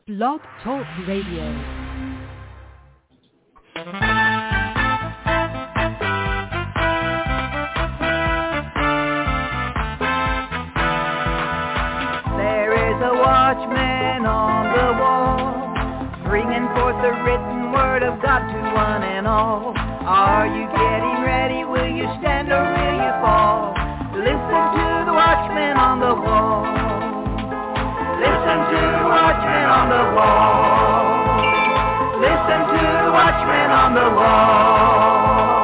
Blog Talk Radio. Watchman on the wall, bringing forth the written word of God to one and all. Are you getting ready? Will you stand or will you fall? Listen to the watchman on the wall. Listen to the watchman on the wall. Listen to the watchman on the wall.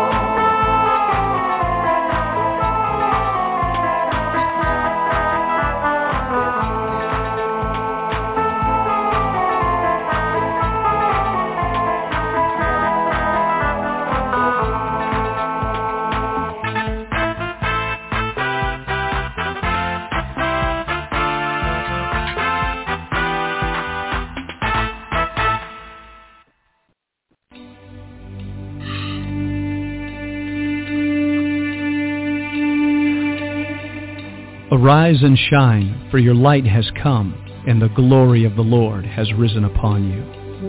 Arise and shine, for your light has come, and the glory of the Lord has risen upon you.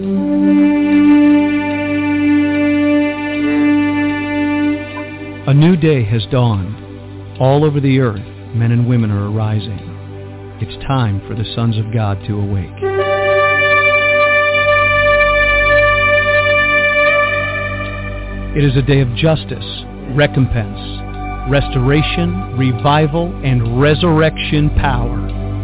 A new day has dawned. All over the earth, men and women are arising. It's time for the sons of God to awake. It is a day of justice, recompense, restoration, revival, and resurrection power.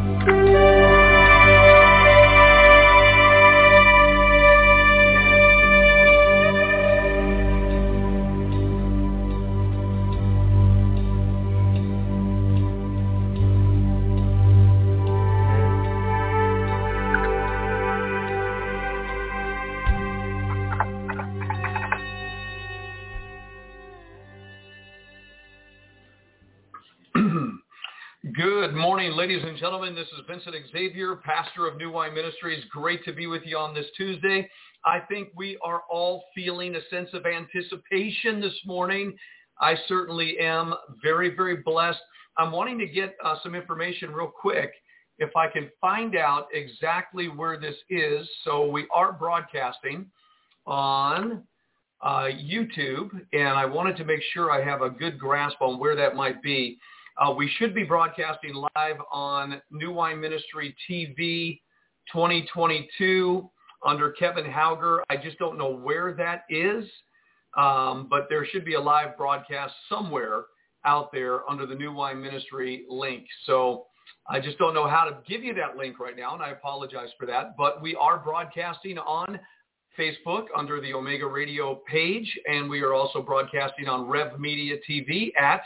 Good morning, ladies and gentlemen. This is Vincent Xavier, pastor of New Wine Ministries. Great to be with you on this Tuesday. I think we are all feeling a sense of anticipation this morning. I certainly am very, very blessed. I'm wanting to get some information real quick if I can find out exactly where this is. So we are broadcasting on YouTube, and I wanted to make sure I have a good grasp on where that might be. We should be broadcasting live on New Wine Ministry TV 2022 under Kevin Hauger. I just don't know where that is, but there should be a live broadcast somewhere out there under the New Wine Ministry link. So I just don't know how to give you that link right now, and I apologize for that. But we are broadcasting on Facebook under the Omega Radio page, and we are also broadcasting on Rev Media TV at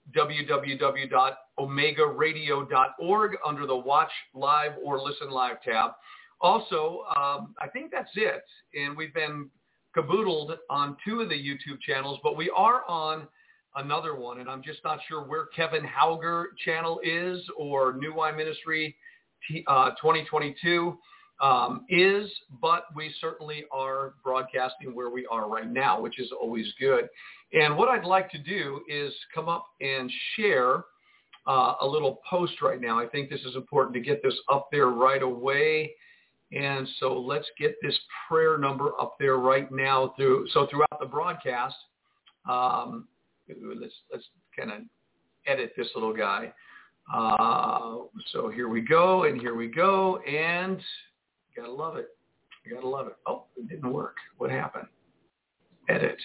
www.omegaradio.org under the Watch Live or Listen Live tab. Also, I think that's it. And we've been caboodled on two of the YouTube channels, but we are on another one. And I'm just not sure where Kevin Hauger channel is or New Wine Ministry 2022 is, but we certainly are broadcasting where we are right now, which is always good. And what I'd like to do is come up and share a little post right now. I think this is important to get this up there right away. And so let's get this prayer number up there right now. Throughout the broadcast, let's kind of edit this little guy. So here we go, and here we go, and you gotta love it. You gotta love it. Oh, it didn't work. What happened? Edit.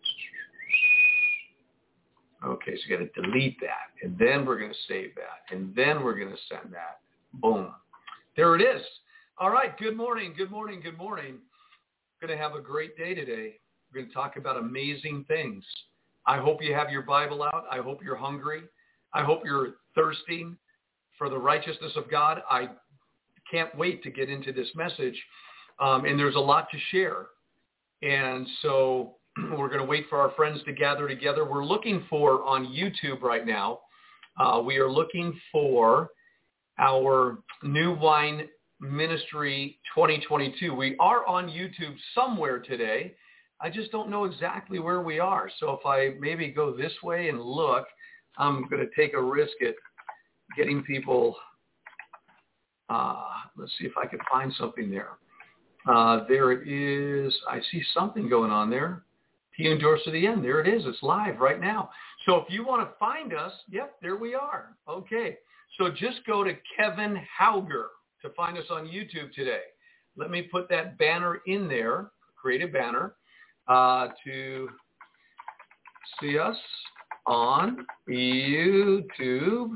Okay, so you got to delete that, and then we're going to save that, and then we're going to send that. Boom. There it is. All right, good morning, good morning, good morning. We're going to have a great day today. We're going to talk about amazing things. I hope you have your Bible out. I hope you're hungry. I hope you're thirsting for the righteousness of God. I can't wait to get into this message, and there's a lot to share. And so we're going to wait for our friends to gather together. We're looking for, on YouTube right now, we are looking for our New Wine Ministry 2022. We are on YouTube somewhere today. I just don't know exactly where we are. So if I maybe go this way and look, I'm going to take a risk at getting people Let's see if I can find something there. There it is. I see something going on there. He endures to the end. There it is. It's live right now. So if you want to find us, yep, there we are. Okay. So just go to Kevin Hauger to find us on YouTube today. Let me put that banner in there, create a banner, to see us on YouTube.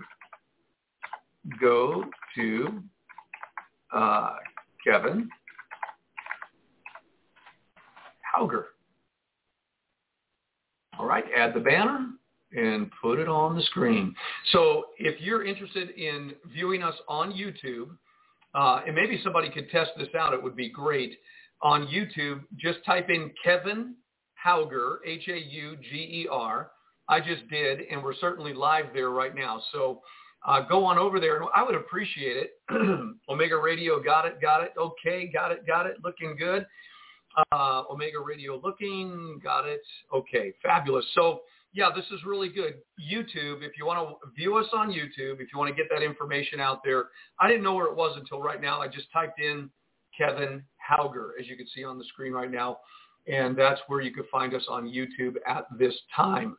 Go to Kevin Hauger. All right, add the banner and put it on the screen. So if you're interested in viewing us on YouTube, and maybe somebody could test this out, it would be great. On YouTube, just type in Kevin Hauger, Hauger. I just did, and we're certainly live there right now. So go on over there, and I would appreciate it. Omega Radio, got it. Okay, got it. Looking good. Omega Radio looking, got it. Okay, fabulous. So, yeah, this is really good. YouTube, if you want to view us on YouTube, if you want to get that information out there, I didn't know where it was until right now. I just typed in Kevin Hauger, as you can see on the screen right now, and that's where you could find us on YouTube at this time.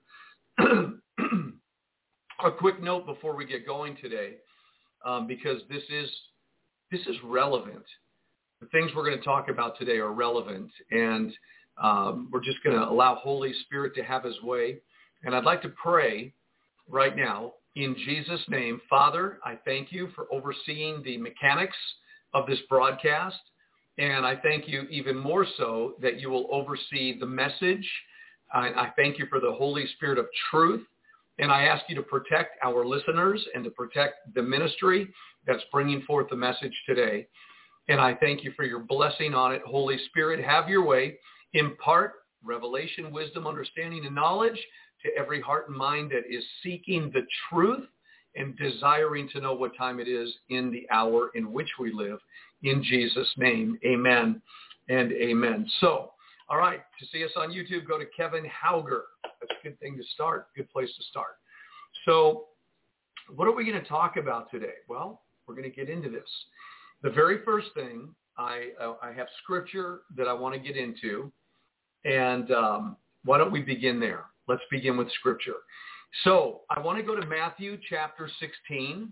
A quick note before we get going today, because this is relevant. The things we're going to talk about today are relevant, and we're just going to allow Holy Spirit to have his way. And I'd like to pray right now in Jesus' name. Father, I thank you for overseeing the mechanics of this broadcast, and I thank you even more so that you will oversee the message. I thank you for the Holy Spirit of truth, and I ask you to protect our listeners and to protect the ministry that's bringing forth the message today. And I thank you for your blessing on it. Holy Spirit, have your way. Impart revelation, wisdom, understanding, and knowledge to every heart and mind that is seeking the truth and desiring to know what time it is in the hour in which we live. In Jesus' name, amen and amen. So, all right, to see us on YouTube, go to Kevin Hauger. That's a good thing to start, good place to start. So what are we going to talk about today? Well, we're going to get into this. The very first thing, I have scripture that I want to get into, and why don't we begin there? Let's begin with scripture. So I want to go to Matthew chapter 16,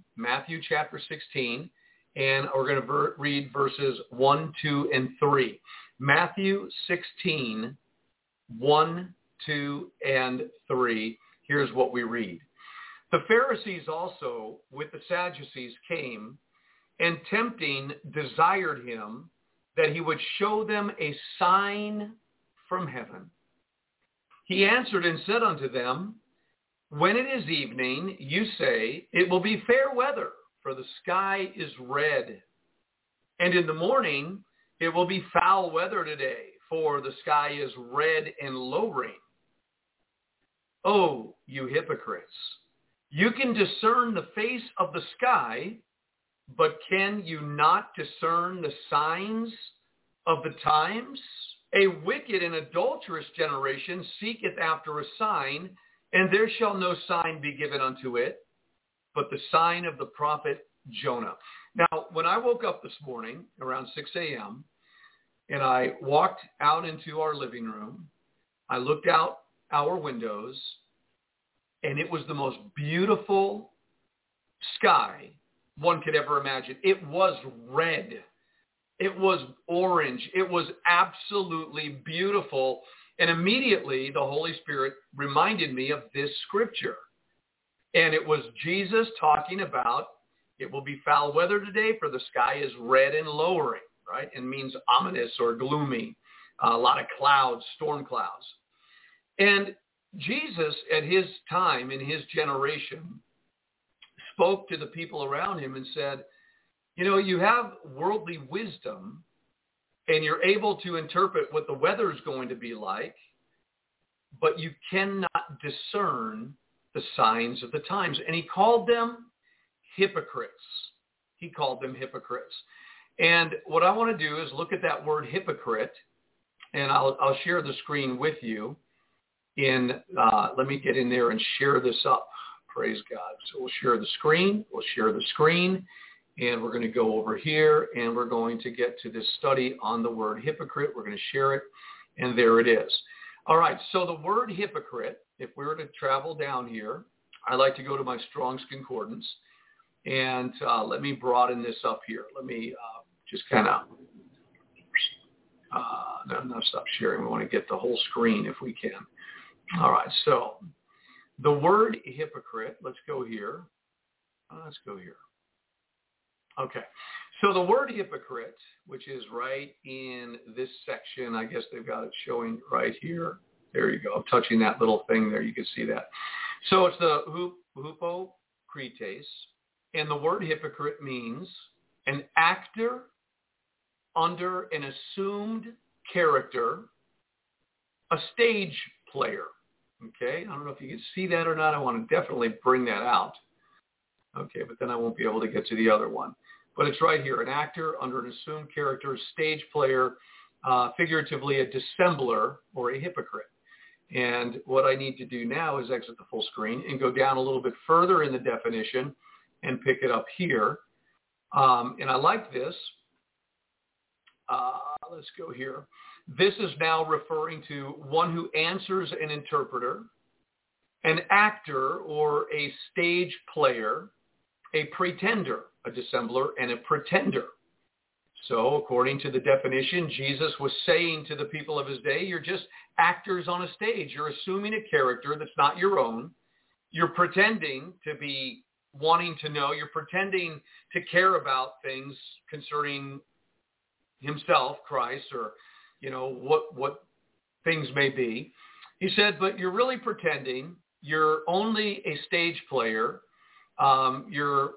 and we're going to read verses 1, 2, and 3. Matthew 16, 1, 2, and 3. Here's what we read. The Pharisees also with the Sadducees came, and tempting desired him that he would show them a sign from heaven. He answered and said unto them, when it is evening, you say, it will be fair weather, for the sky is red. And in the morning, it will be foul weather today, for the sky is red and lowering. Oh, you hypocrites! You can discern the face of the sky, but can you not discern the signs of the times? A wicked and adulterous generation seeketh after a sign, and there shall no sign be given unto it, but the sign of the prophet Jonah. Now, when I woke up this morning around 6 a.m., and I walked out into our living room, I looked out our windows, and it was the most beautiful sky one could ever imagine. It was red. It was orange. It was absolutely beautiful. And immediately the Holy Spirit reminded me of this scripture. And it was Jesus talking about, it will be foul weather today, for the sky is red and lowering, right? And means ominous or gloomy, a lot of clouds, storm clouds. And Jesus at his time, in his generation, spoke to the people around him and said, you know, you have worldly wisdom and you're able to interpret what the weather is going to be like, but you cannot discern the signs of the times. And he called them hypocrites. He called them hypocrites. And what I want to do is look at that word hypocrite, and I'll share the screen with you. Let me get in there and share this up. Praise God. So we'll share the screen. And we're going to go over here, and we're going to get to this study on the word hypocrite. We're going to share it, and there it is. All right, so the word hypocrite, if we were to travel down here, I like to go to my Strong's Concordance, and let me broaden this up here. Let me just kind of, no, stop sharing. We want to get the whole screen if we can. All right, so the word hypocrite, let's go here. Let's go here. Okay, so the word hypocrite, which is right in this section, I guess they've got it showing right here. There you go. I'm touching that little thing there. You can see that. So it's the hypocrites, and the word hypocrite means an actor under an assumed character, a stage player. Okay, I don't know if you can see that or not. I want to definitely bring that out. Okay, but then I won't be able to get to the other one. But it's right here, an actor under an assumed character, stage player, figuratively a dissembler or a hypocrite. And what I need to do now is exit the full screen and go down a little bit further in the definition and pick it up here. And I like this. Let's go here. This is now referring to one who answers an interpreter, an actor or a stage player, a pretender, a dissembler, and a pretender. So according to the definition, Jesus was saying to the people of his day, you're just actors on a stage. You're assuming a character that's not your own. You're pretending to be wanting to know. You're pretending to care about things concerning himself, Christ, or, you know, what things may be. He said, but you're really pretending. You're only a stage player. You're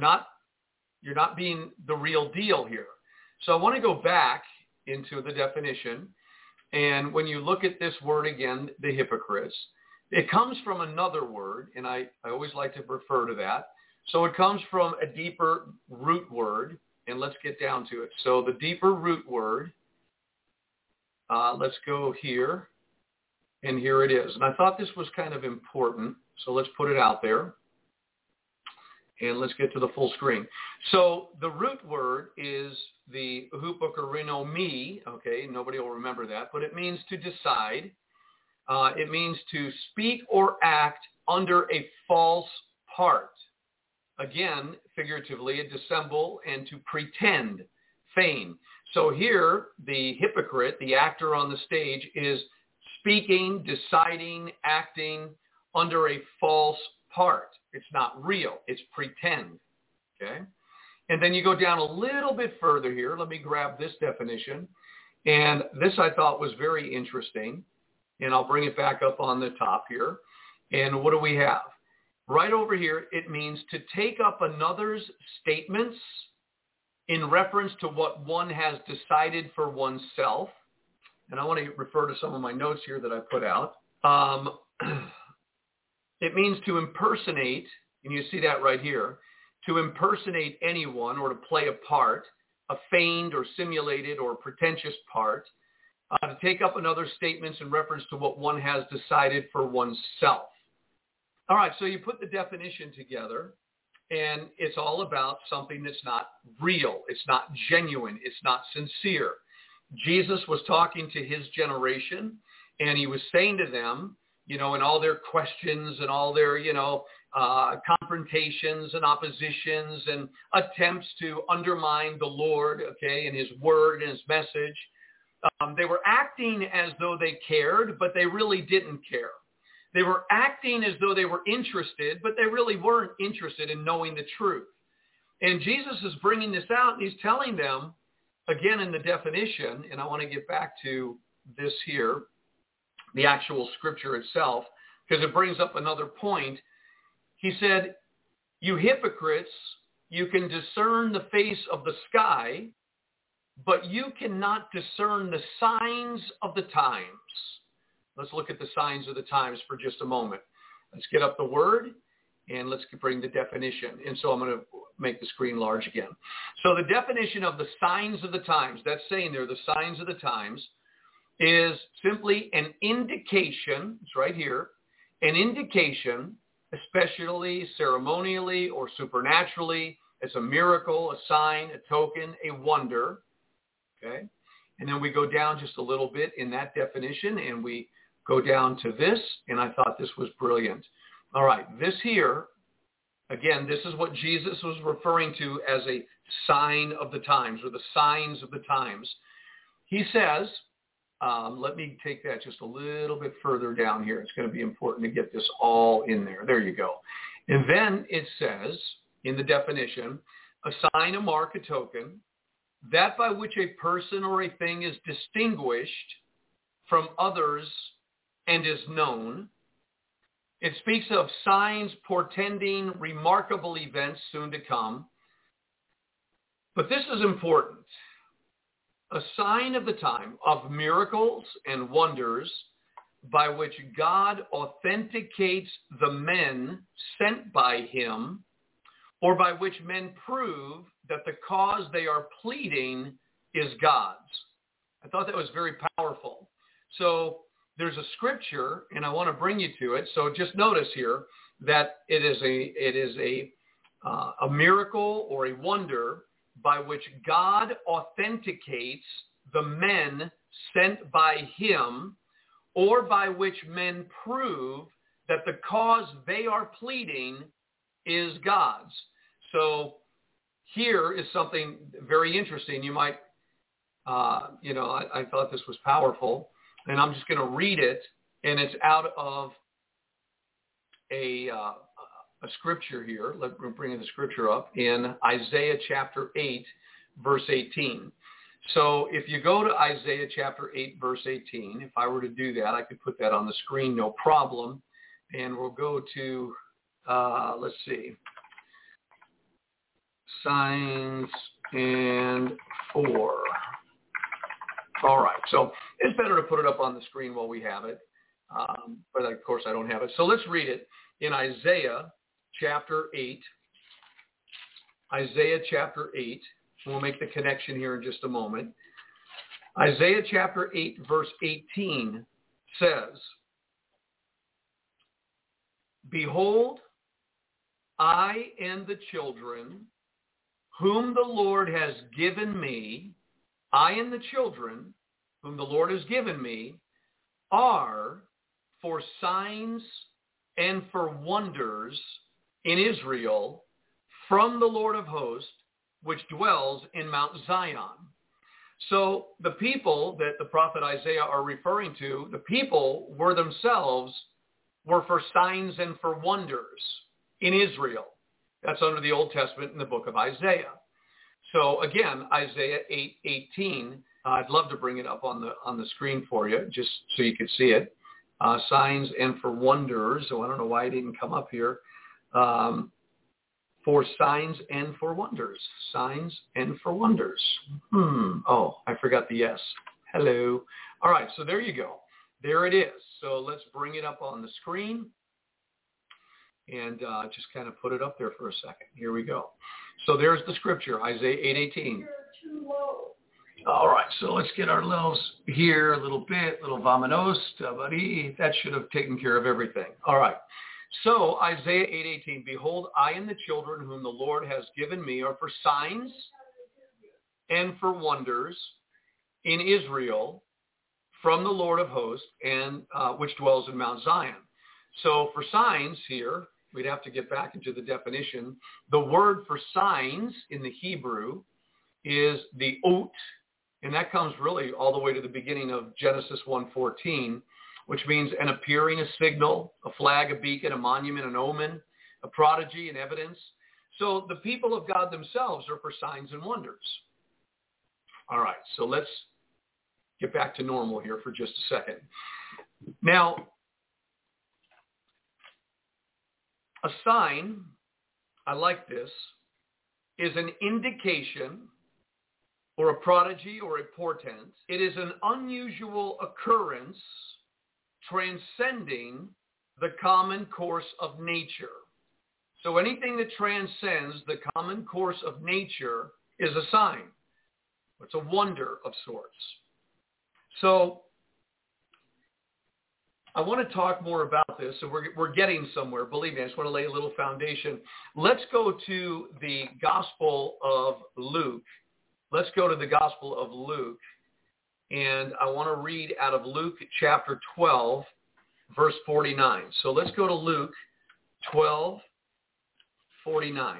not being the real deal here. So I want to go back into the definition. And when you look at this word again, the hypocrites, it comes from another word, and I always like to refer to that. So it comes from a deeper root word, and let's get down to it. So the deeper root word, let's go here, and here it is. And I thought this was kind of important, so let's put it out there. And let's get to the full screen. So the root word is the hupokorinomi. Okay, nobody will remember that, but it means to decide. It means to speak or act under a false part. Again, figuratively, a dissemble and to pretend, feign. So here, the hypocrite, the actor on the stage, is speaking, deciding, acting under a false part. It's not real. It's pretend. Okay? And then you go down a little bit further here. Let me grab this definition. And this I thought was very interesting. And I'll bring it back up on the top here. And what do we have? Right over here, it means to take up another's statements in reference to what one has decided for oneself. And I want to refer to some of my notes here that I put out. It means to impersonate, and you see that right here, to impersonate anyone or to play a part, a feigned or simulated or pretentious part, to take up another's statements in reference to what one has decided for oneself. All right, so you put the definition together, and it's all about something that's not real. It's not genuine. It's not sincere. Jesus was talking to his generation, and he was saying to them, you know, in all their questions and all their, confrontations and oppositions and attempts to undermine the Lord, okay, and his word and his message, they were acting as though they cared, but they really didn't care. They were acting as though they were interested, but they really weren't interested in knowing the truth. And Jesus is bringing this out, and he's telling them, again in the definition, and I want to get back to this here, the actual scripture itself, because it brings up another point. He said, you hypocrites, you can discern the face of the sky, but you cannot discern the signs of the times. Let's look at the signs of the times for just a moment. Let's get up the word, and let's bring the definition. And so I'm going to make the screen large again. So the definition of the signs of the times, that's saying there, the signs of the times, is simply an indication, it's right here, an indication, especially ceremonially or supernaturally, It's a miracle, a sign, a token, a wonder. Okay? And then we go down just a little bit in that definition, and we go down to this, and I thought this was brilliant. All right, this here, again, this is what Jesus was referring to as a sign of the times, or the signs of the times. He says, let me take that just a little bit further down here. It's going to be important to get this all in there. There you go. And then it says, in the definition, a sign, a mark, a token, that by which a person or a thing is distinguished from others and is known. It speaks of signs portending remarkable events soon to come. But this is important. A sign of the time of miracles and wonders by which God authenticates the men sent by him, or by which men prove that the cause they are pleading is God's. I thought that was very powerful. So there's a scripture, and I want to bring you to it. So just notice here that it is a miracle or a wonder by which God authenticates the men sent by him, or by which men prove that the cause they are pleading is God's. So here is something very interesting. You might, I thought this was powerful, and I'm just going to read it, and it's out of a scripture here. Let me bring the scripture up in Isaiah chapter 8, verse 18. So if you go to Isaiah chapter 8, verse 18, if I were to do that, I could put that on the screen, no problem. And we'll go to, let's see, signs and for. All right, so it's better to put it up on the screen while we have it. But of course I don't have it. So let's read it in Isaiah chapter 8. Isaiah chapter 8. We'll make the connection here in just a moment. Isaiah chapter 8, verse 18 says, "Behold, I and the children whom the Lord has given me, I and the children whom the Lord has given me, are for signs and for wonders in Israel from the Lord of hosts, which dwells in Mount Zion." So the people that the prophet Isaiah are referring to, the people were themselves were for signs and for wonders in Israel. That's under the Old Testament in the book of Isaiah. So again, Isaiah 8:18. I'd love to bring it up on the screen for you, just so you could see it. Signs and for wonders. So I don't know why it didn't come up here. For signs and for wonders. Signs and for wonders. Oh, I forgot the S. Hello. All right, so there you go. There it is. So let's bring it up on the screen and just kind of put it up there for a second. Here we go. So there's the scripture, Isaiah 8:18. You're too low. All right, so let's get our little here a little bit, little vamonos, buddy. That should have taken care of everything. All right. So Isaiah 8:18, "Behold, I and the children whom the Lord has given me are for signs and for wonders in Israel from the Lord of hosts, and which dwells in Mount Zion." So for signs here, we'd have to get back into the definition. The word for signs in the Hebrew is the ot, and that comes really all the way to the beginning of Genesis 1:14, which means an appearing, a signal, a flag, a beacon, a monument, an omen, a prodigy, an evidence. So the people of God themselves are for signs and wonders. All right, so let's get back to normal here for just a second. Now, a sign, I like this, is an indication or a prodigy or a portent. It is an unusual occurrence transcending the common course of nature. So anything that transcends the common course of nature is a sign. It's a wonder of sorts. So I want to talk more about this, so we're getting somewhere. Believe me, I just want to lay a little foundation. Let's go to the Gospel of Luke. Let's go to the Gospel of Luke, and I want to read out of Luke chapter 12, verse 49. So let's go to Luke 12, 49.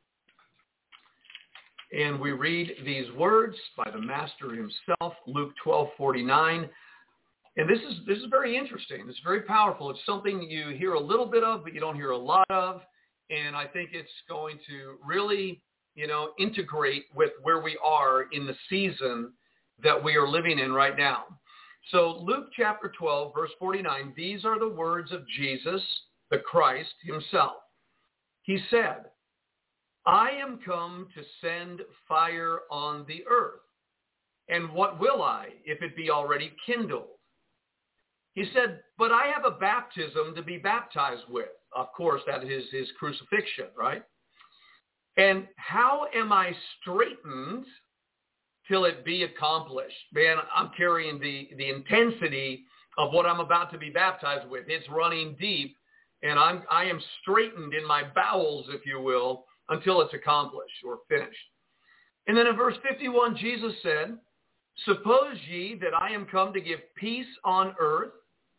And we read these words by the Master himself, Luke 12:49. And this is very interesting. It's very powerful. It's something you hear a little bit of, but you don't hear a lot of. And I think it's going to really, integrate with where we are in the season that we are living in right now. So Luke chapter 12, verse 49, these are the words of Jesus, the Christ himself. He said, I am come to send fire on the earth. And what will I, if it be already kindled? He said, but I have a baptism to be baptized with. Of course, that is his crucifixion, right? And how am I straitened till it be accomplished? Man, I'm carrying the intensity of what I'm about to be baptized with. It's running deep, and I am straitened in my bowels, if you will, until it's accomplished or finished. And then in verse 51, Jesus said, suppose ye that I am come to give peace on earth?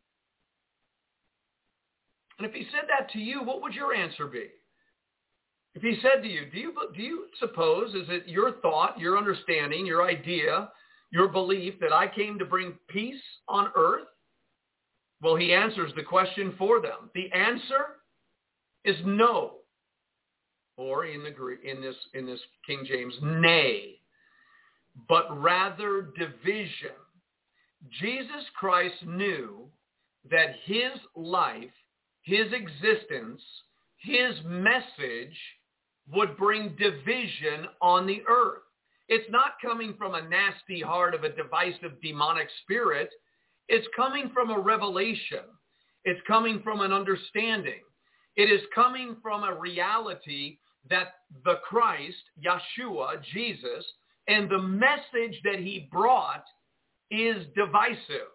And if he said that to you, what would your answer be? If he said to you, do you suppose, is it your thought, your understanding, your idea, your belief that I came to bring peace on earth? Well, he answers the question for them. The answer is no. Or in this King James, nay, but rather division. Jesus Christ knew that his life, his existence, his message would bring division on the earth. It's not coming from a nasty heart of a divisive demonic spirit. It's coming from a revelation. It's coming from an understanding. It is coming from a reality that the Christ, Yeshua, Jesus, and the message that he brought is divisive.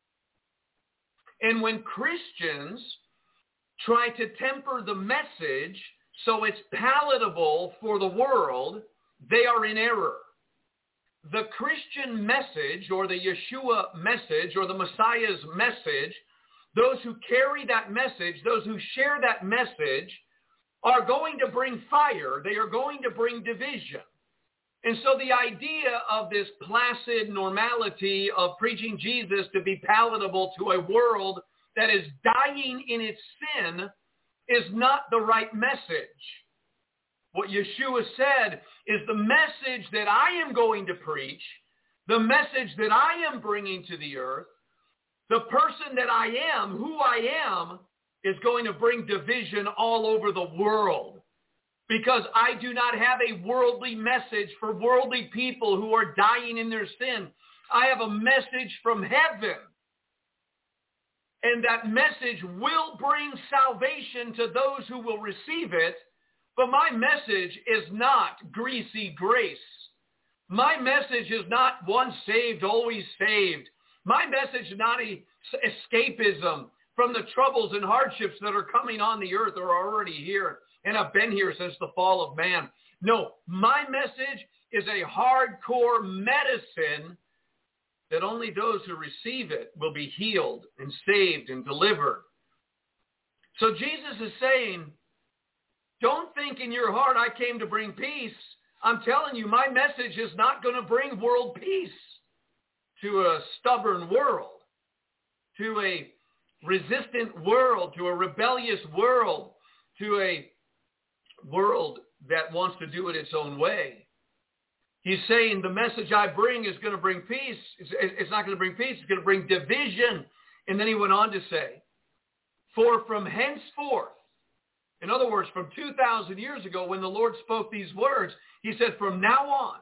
And when Christians try to temper the message so it's palatable for the world, they are in error. The Christian message, or the Yeshua message, or the Messiah's message, those who carry that message, those who share that message, are going to bring fire. They are going to bring division. And so the idea of this placid normality of preaching Jesus to be palatable to a world that is dying in its sin is not the right message. What Yeshua said is the message that I am going to preach, the message that I am bringing to the earth, the person that I am, who I am, is going to bring division all over the world, because I do not have a worldly message for worldly people who are dying in their sin. I have a message from heaven, and that message will bring salvation to those who will receive it, but my message is not greasy grace. My message is not once saved, always saved. My message is not escapism from the troubles and hardships that are coming on the earth or are already here and have been here since the fall of man. No, my message is a hardcore medicine that only those who receive it will be healed and saved and delivered. So Jesus is saying, don't think in your heart I came to bring peace. I'm telling you, my message is not going to bring world peace to a stubborn world, to a resistant world, to a rebellious world, to a world that wants to do it its own way. He's saying the message I bring is going to bring peace. It's not going to bring peace. It's going to bring division. And then he went on to say, for from henceforth, in other words, from 2,000 years ago when the Lord spoke these words, he said, from now on,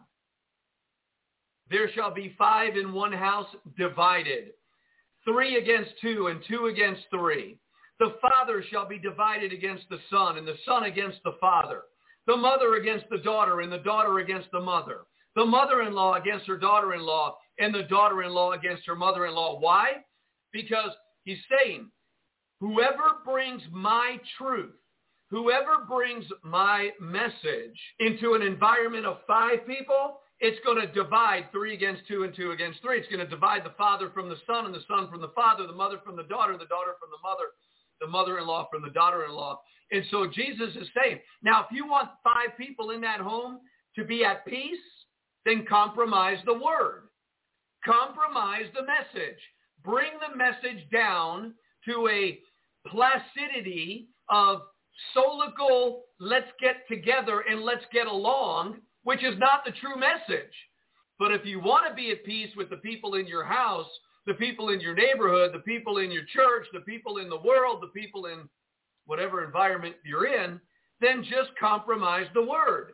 there shall be 5 in one house divided, 3 against 2 and 2 against 3. The father shall be divided against the son, and the son against the father. The mother against the daughter, and the daughter against the mother. The mother-in-law against her daughter-in-law, and the daughter-in-law against her mother-in-law. Why? Because He's saying, whoever brings my truth, whoever brings my message into an environment of 5 people, it's going to divide 3 against 2 and 2 against 3. It's going to divide the father from the son and the son from the father, the mother from the daughter from the mother, the mother-in-law from the daughter-in-law. And so Jesus is saying, now if you want 5 people in that home to be at peace, then compromise the word. Compromise the message. Bring the message down to a placidity of solical, let's get together and let's get along, which is not the true message. But if you want to be at peace with the people in your house, the people in your neighborhood, the people in your church, the people in the world, the people in whatever environment you're in, then just compromise the word.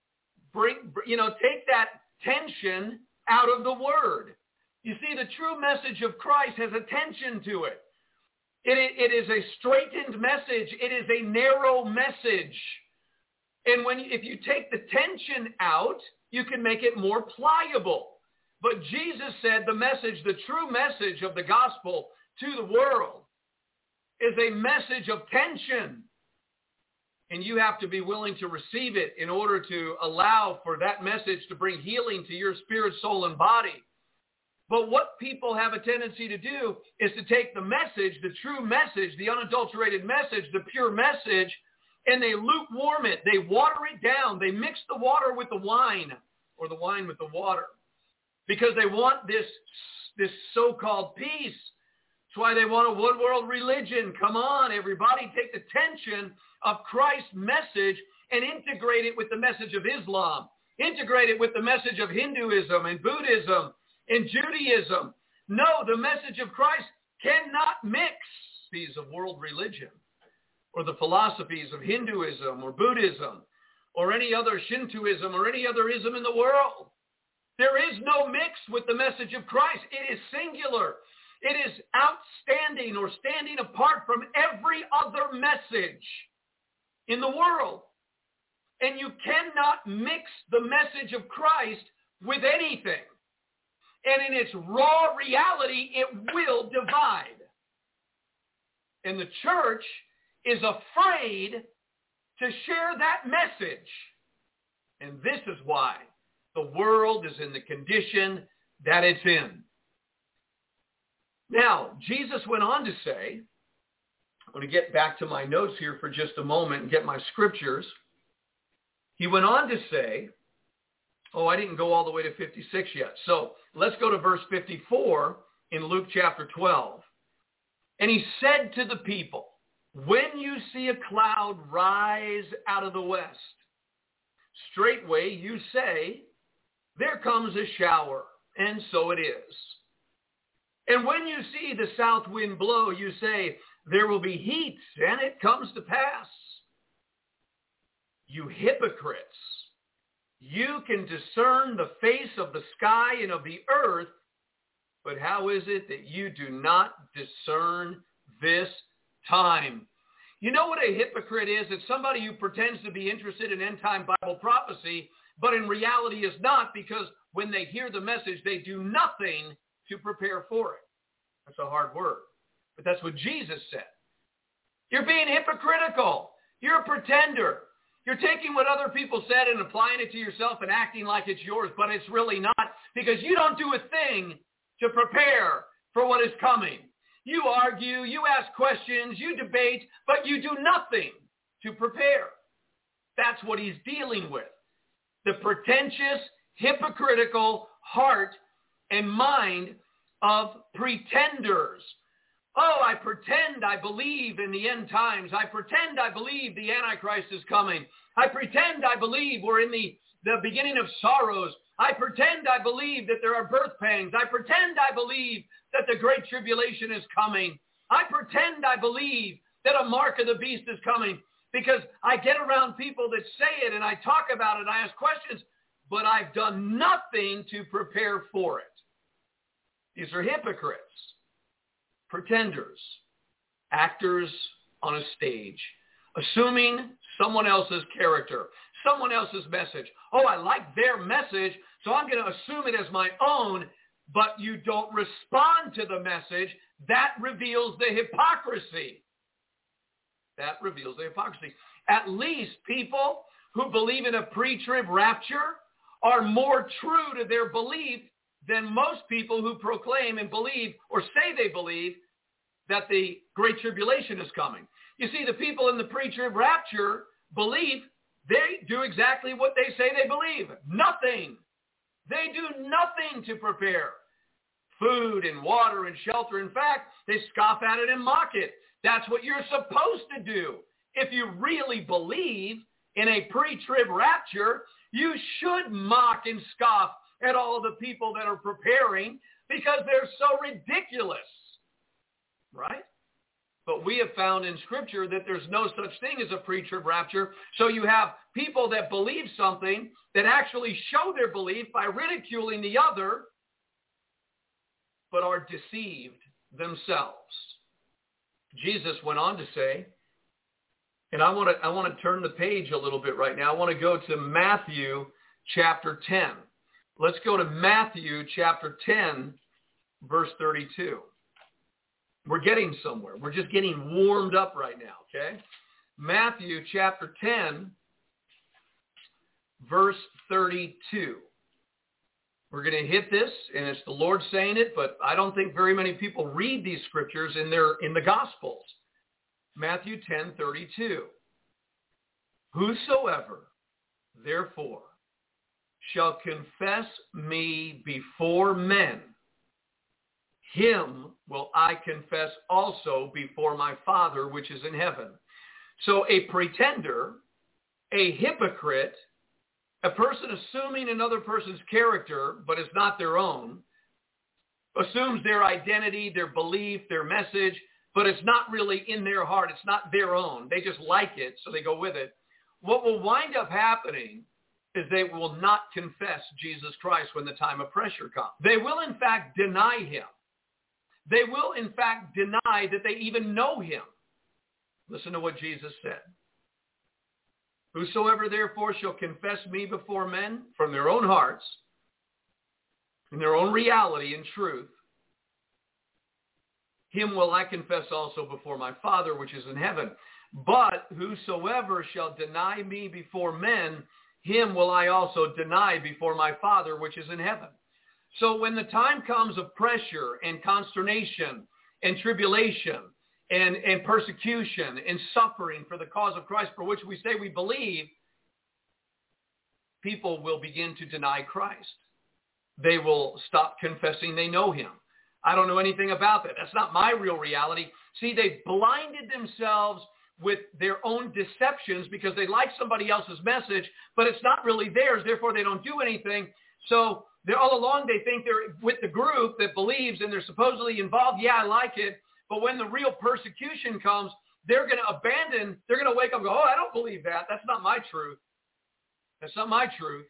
Take that tension out of the word. You see, the true message of Christ has a tension to it. It is a straightened message. It is a narrow message. And if you take the tension out, you can make it more pliable. But Jesus said the true message of the gospel to the world is a message of tension. And you have to be willing to receive it in order to allow for that message to bring healing to your spirit, soul, and body. But what people have a tendency to do is to take the message, the true message, the unadulterated message, the pure message, and they lukewarm it. They water it down. They mix the water with the wine, or the wine with the water, because they want this so-called peace. That's why they want a one-world religion. Come on, everybody, take the tension of Christ's message and integrate it with the message of Islam. Integrate it with the message of Hinduism and Buddhism and Judaism. No, the message of Christ cannot mix these of world religion or the philosophies of Hinduism or Buddhism or any other Shintoism or any other ism in the world. There is no mix with the message of Christ. It is singular. It is outstanding or standing apart from every other message in the world. And you cannot mix the message of Christ with anything. And in its raw reality, it will divide. And the church is afraid to share that message. And this is why the world is in the condition that it's in. Now, Jesus went on to say, I'm going to get back to my notes here for just a moment and get my scriptures. He went on to say, I didn't go all the way to 56 yet. So let's go to verse 54 in Luke chapter 12. And he said to the people, when you see a cloud rise out of the west, straightway you say, there comes a shower, and so it is. And when you see the south wind blow, you say, there will be heat, and it comes to pass. You hypocrites, you can discern the face of the sky and of the earth, but how is it that you do not discern this time? You know what a hypocrite is? It's somebody who pretends to be interested in end-time Bible prophecy, but in reality is not, because when they hear the message, they do nothing to prepare for it. That's a hard word, but that's what Jesus said. You're being hypocritical. You're a pretender. You're taking what other people said and applying it to yourself and acting like it's yours, but it's really not, because you don't do a thing to prepare for what is coming. You argue, you ask questions, you debate, but you do nothing to prepare. That's what he's dealing with. The pretentious, hypocritical heart and mind of pretenders. Oh, I pretend I believe in the end times. I pretend I believe the Antichrist is coming. I pretend I believe we're in the beginning of sorrows. I pretend I believe that there are birth pangs. I pretend I believe that the Great Tribulation is coming. I pretend I believe that a mark of the beast is coming, because I get around people that say it and I talk about it, I ask questions, but I've done nothing to prepare for it. These are hypocrites, pretenders, actors on a stage, assuming someone else's character, someone else's message. Oh, I like their message, so I'm going to assume it as my own. but you don't respond to the message, that reveals the hypocrisy. That reveals the hypocrisy. At least people who believe in a pre-trib rapture are more true to their belief than most people who proclaim and believe or say they believe that the Great Tribulation is coming. You see, the people in the pre-trib rapture believe they do exactly what they say they believe. Nothing. They do nothing to prepare food and water and shelter. In fact, they scoff at it and mock it. That's what you're supposed to do. If you really believe in a pre-trib rapture, you should mock and scoff at all the people that are preparing because they're so ridiculous, right? But we have found in Scripture that there's no such thing as a pre-trib rapture. So you have people that believe something that actually show their belief by ridiculing the other, but are deceived themselves. Jesus went on to say, and I want to turn the page a little bit right now. I want to go to Matthew chapter 10. Let's go to Matthew chapter 10, verse 32. We're getting somewhere. We're just getting warmed up right now, okay? Matthew chapter 10, verse 32. We're going to hit this, and it's the Lord saying it, but I don't think very many people read these scriptures in the Gospels. Matthew 10:32. Whosoever, therefore, shall confess me before men, him will I confess also before my Father which is in heaven. So a pretender, a hypocrite, a person assuming another person's character, but it's not their own, assumes their identity, their belief, their message, but it's not really in their heart. It's not their own. They just like it, so they go with it. What will wind up happening is they will not confess Jesus Christ when the time of pressure comes. They will, in fact, deny him. They will, in fact, deny that they even know him. Listen to what Jesus said. Whosoever therefore shall confess me before men from their own hearts, in their own reality and truth, him will I confess also before my Father which is in heaven. But whosoever shall deny me before men, him will I also deny before my Father which is in heaven. So when the time comes of pressure and consternation and tribulation and persecution and suffering for the cause of Christ, for which we say we believe, people will begin to deny Christ. They will stop confessing they know him. I don't know anything about that. That's not my real reality. See, they've blinded themselves with their own deceptions because they like somebody else's message, but it's not really theirs. Therefore, they don't do anything. So they're all along, they think they're with the group that believes and they're supposedly involved. Yeah, I like it. But when the real persecution comes, they're going to abandon. They're going to wake up and go, oh, I don't believe that. That's not my truth. That's not my truth.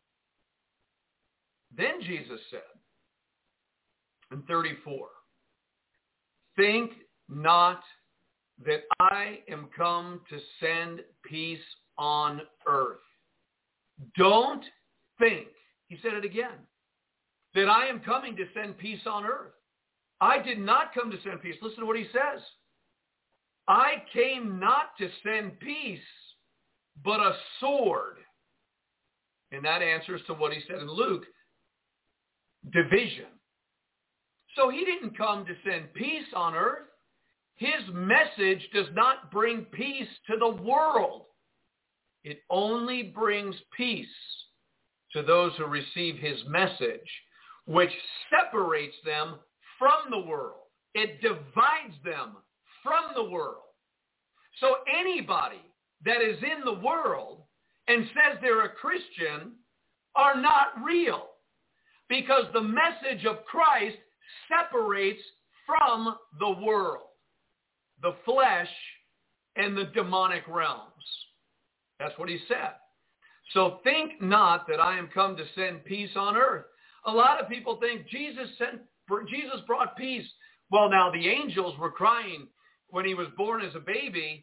Then Jesus said in 34, think not that I am come to send peace on earth. Don't think, he said it again, that I am coming to send peace on earth. I did not come to send peace. Listen to what he says. I came not to send peace, but a sword. And that answers to what he said in Luke, division. So he didn't come to send peace on earth. His message does not bring peace to the world. It only brings peace to those who receive his message, which separates them from the world. It divides them from the world. So anybody that is in the world and says they're a Christian are not real, because the message of Christ separates from the world, the flesh, and the demonic realms. That's what he said. So think not that I am come to send peace on earth. A lot of people think Jesus brought peace. Well, now the angels were crying when he was born as a baby,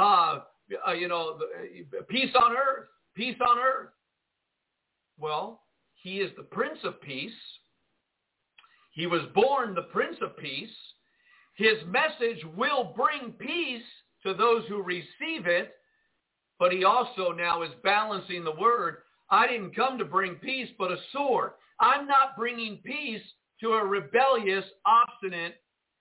peace on earth, peace on earth. Well, he is the Prince of Peace. He was born the Prince of Peace. His message will bring peace to those who receive it, but he also now is balancing the word. I didn't come to bring peace, but a sword. I'm not bringing peace to a rebellious, obstinate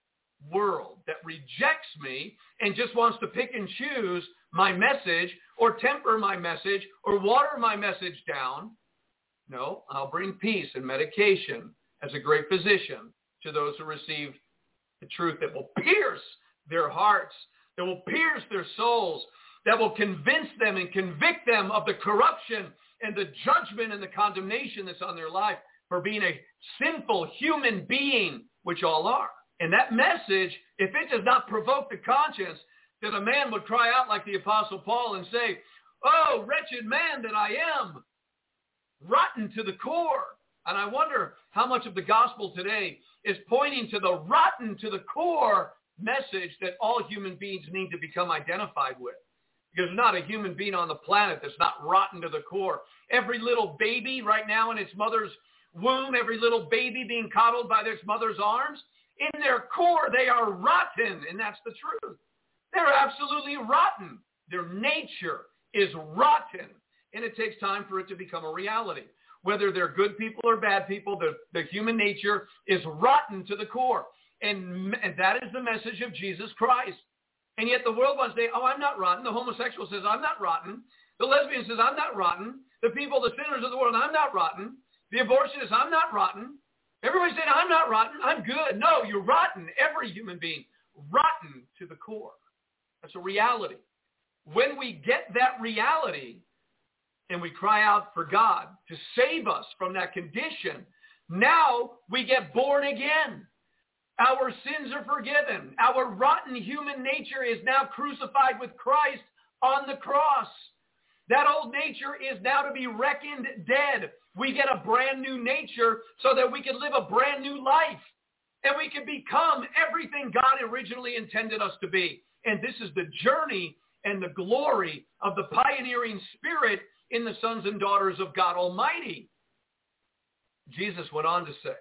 world that rejects me and just wants to pick and choose my message or temper my message or water my message down. No, I'll bring peace and medication as a great physician to those who receive the truth that will pierce their hearts, that will pierce their souls, that will convince them and convict them of the corruption and the judgment and the condemnation that's on their life for being a sinful human being, which all are. And that message, if it does not provoke the conscience, that a man would cry out like the Apostle Paul and say, oh, wretched man that I am, rotten to the core. And I wonder how much of the gospel today is pointing to the rotten to the core message that all human beings need to become identified with. Because there's not a human being on the planet that's not rotten to the core. Every little baby right now in its mother's womb, every little baby being coddled by its mother's arms, in their core they are rotten, and that's the truth. They're absolutely rotten. Their nature is rotten, and it takes time for it to become a reality. Whether they're good people or bad people, the human nature is rotten to the core, and that is the message of Jesus Christ. And yet the world wants to say, oh, I'm not rotten. The homosexual says, I'm not rotten. The lesbian says, I'm not rotten. The people, the sinners of the world, I'm not rotten. The abortionist, I'm not rotten. Everybody's saying, I'm not rotten. I'm good. No, you're rotten. Every human being, rotten to the core. That's a reality. When we get that reality and we cry out for God to save us from that condition, now we get born again. Our sins are forgiven. Our rotten human nature is now crucified with Christ on the cross. That old nature is now to be reckoned dead. We get a brand new nature so that we can live a brand new life. And we can become everything God originally intended us to be. And this is the journey and the glory of the pioneering spirit in the sons and daughters of God Almighty. Jesus went on to say,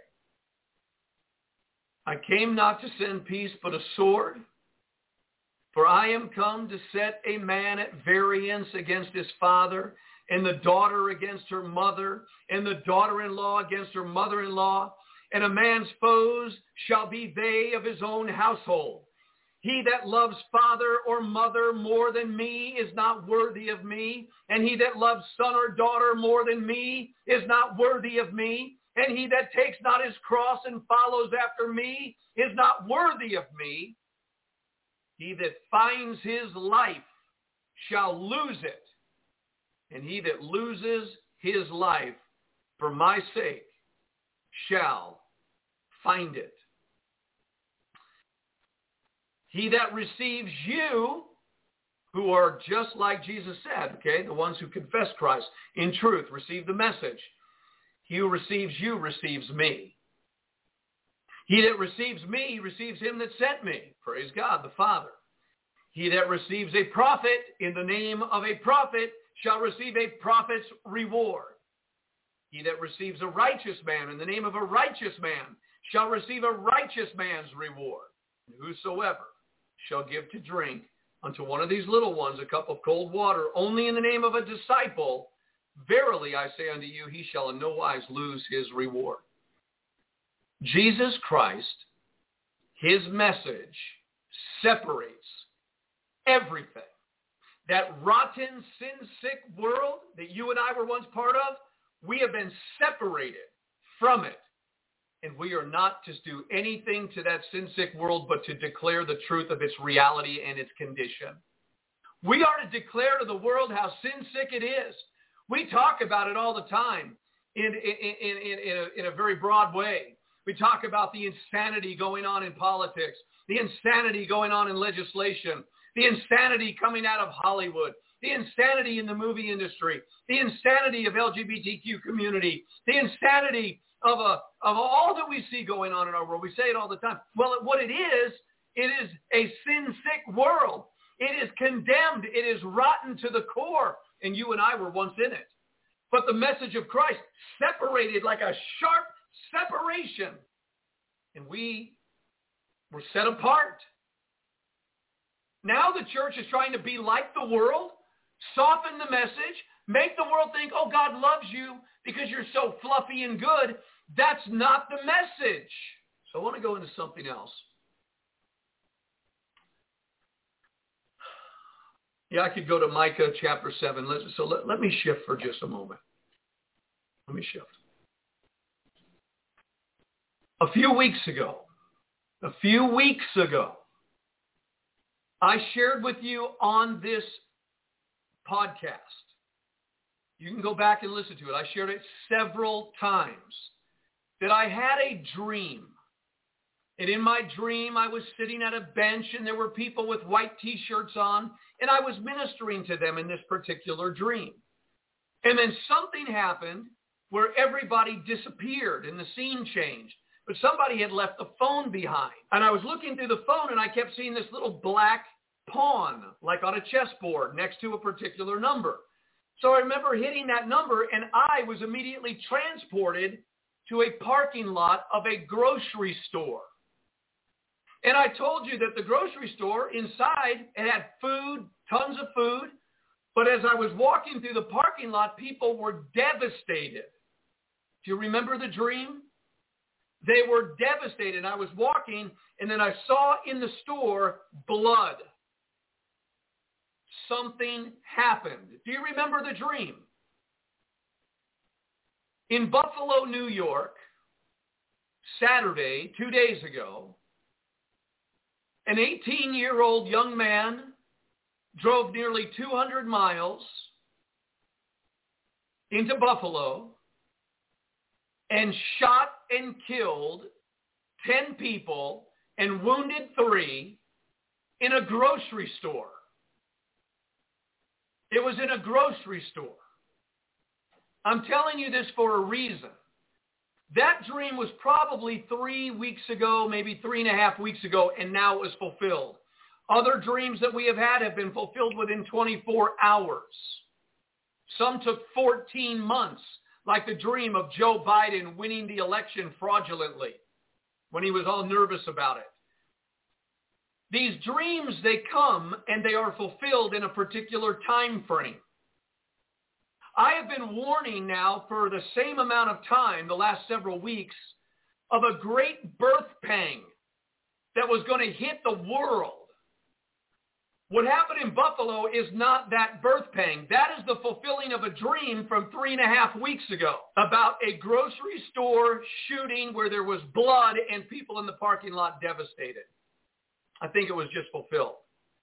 I came not to send peace, but a sword. For I am come to set a man at variance against his father, and the daughter against her mother, and the daughter-in-law against her mother-in-law. And a man's foes shall be they of his own household. He that loves father or mother more than me is not worthy of me. And he that loves son or daughter more than me is not worthy of me. And he that takes not his cross and follows after me is not worthy of me. He that finds his life shall lose it. And he that loses his life for my sake shall find it. He that receives you, who are just like Jesus said, okay, the ones who confess Christ in truth, receive the message. He who receives you receives me. He that receives me receives him that sent me. Praise God, the Father. He that receives a prophet in the name of a prophet shall receive a prophet's reward. He that receives a righteous man in the name of a righteous man shall receive a righteous man's reward. And whosoever shall give to drink unto one of these little ones a cup of cold water only in the name of a disciple, verily I say unto you, he shall in no wise lose his reward. Jesus Christ, his message separates everything. That rotten, sin-sick world that you and I were once part of, we have been separated from it. And we are not to do anything to that sin-sick world but to declare the truth of its reality and its condition. We are to declare to the world how sin-sick it is. We talk about it all the time in a very broad way. We talk about the insanity going on in politics, the insanity going on in legislation, the insanity coming out of Hollywood, the insanity in the movie industry, the insanity of LGBTQ community, the insanity of all that we see going on in our world. We say it all the time. Well, what it is a sin-sick world. It is condemned. It is rotten to the core. And you and I were once in it. But the message of Christ separated like a sharp separation And we were set apart. Now the church is trying to be like the world, soften the message, make the world think, oh, God loves you because you're so fluffy and good. That's not the message. So I want to go into something else. Yeah, I could go to Micah chapter 7. Let me shift for just a moment. Let me shift. A few weeks ago, I shared with you on this podcast. You can go back and listen to it. I shared it several times. That I had a dream. And in my dream, I was sitting at a bench and there were people with white T-shirts on, and I was ministering to them in this particular dream. And then something happened where everybody disappeared and the scene changed. But somebody had left the phone behind. And I was looking through the phone and I kept seeing this little black pawn, like on a chessboard, next to a particular number. So I remember hitting that number and I was immediately transported to a parking lot of a grocery store. And I told you that the grocery store inside, it had food, tons of food. But as I was walking through the parking lot, people were devastated. Do you remember the dream? They were devastated. I was walking, and then I saw in the store blood. Something happened. Do you remember the dream? In Buffalo, New York, Saturday, 2 days ago, an 18-year-old young man drove nearly 200 miles into Buffalo and shot and killed 10 people and wounded 3 in a grocery store. It was in a grocery store. I'm telling you this for a reason. That dream was probably 3 weeks ago, maybe 3.5 weeks ago, and now it was fulfilled. Other dreams that we have had have been fulfilled within 24 hours. Some took 14 months, like the dream of Joe Biden winning the election fraudulently when he was all nervous about it. These dreams, they come and they are fulfilled in a particular time frame. I have been warning now for the same amount of time, the last several weeks, of a great birth pang that was going to hit the world. What happened in Buffalo is not that birth pang. That is the fulfilling of a dream from 3.5 weeks ago about a grocery store shooting where there was blood and people in the parking lot devastated. I think it was just fulfilled.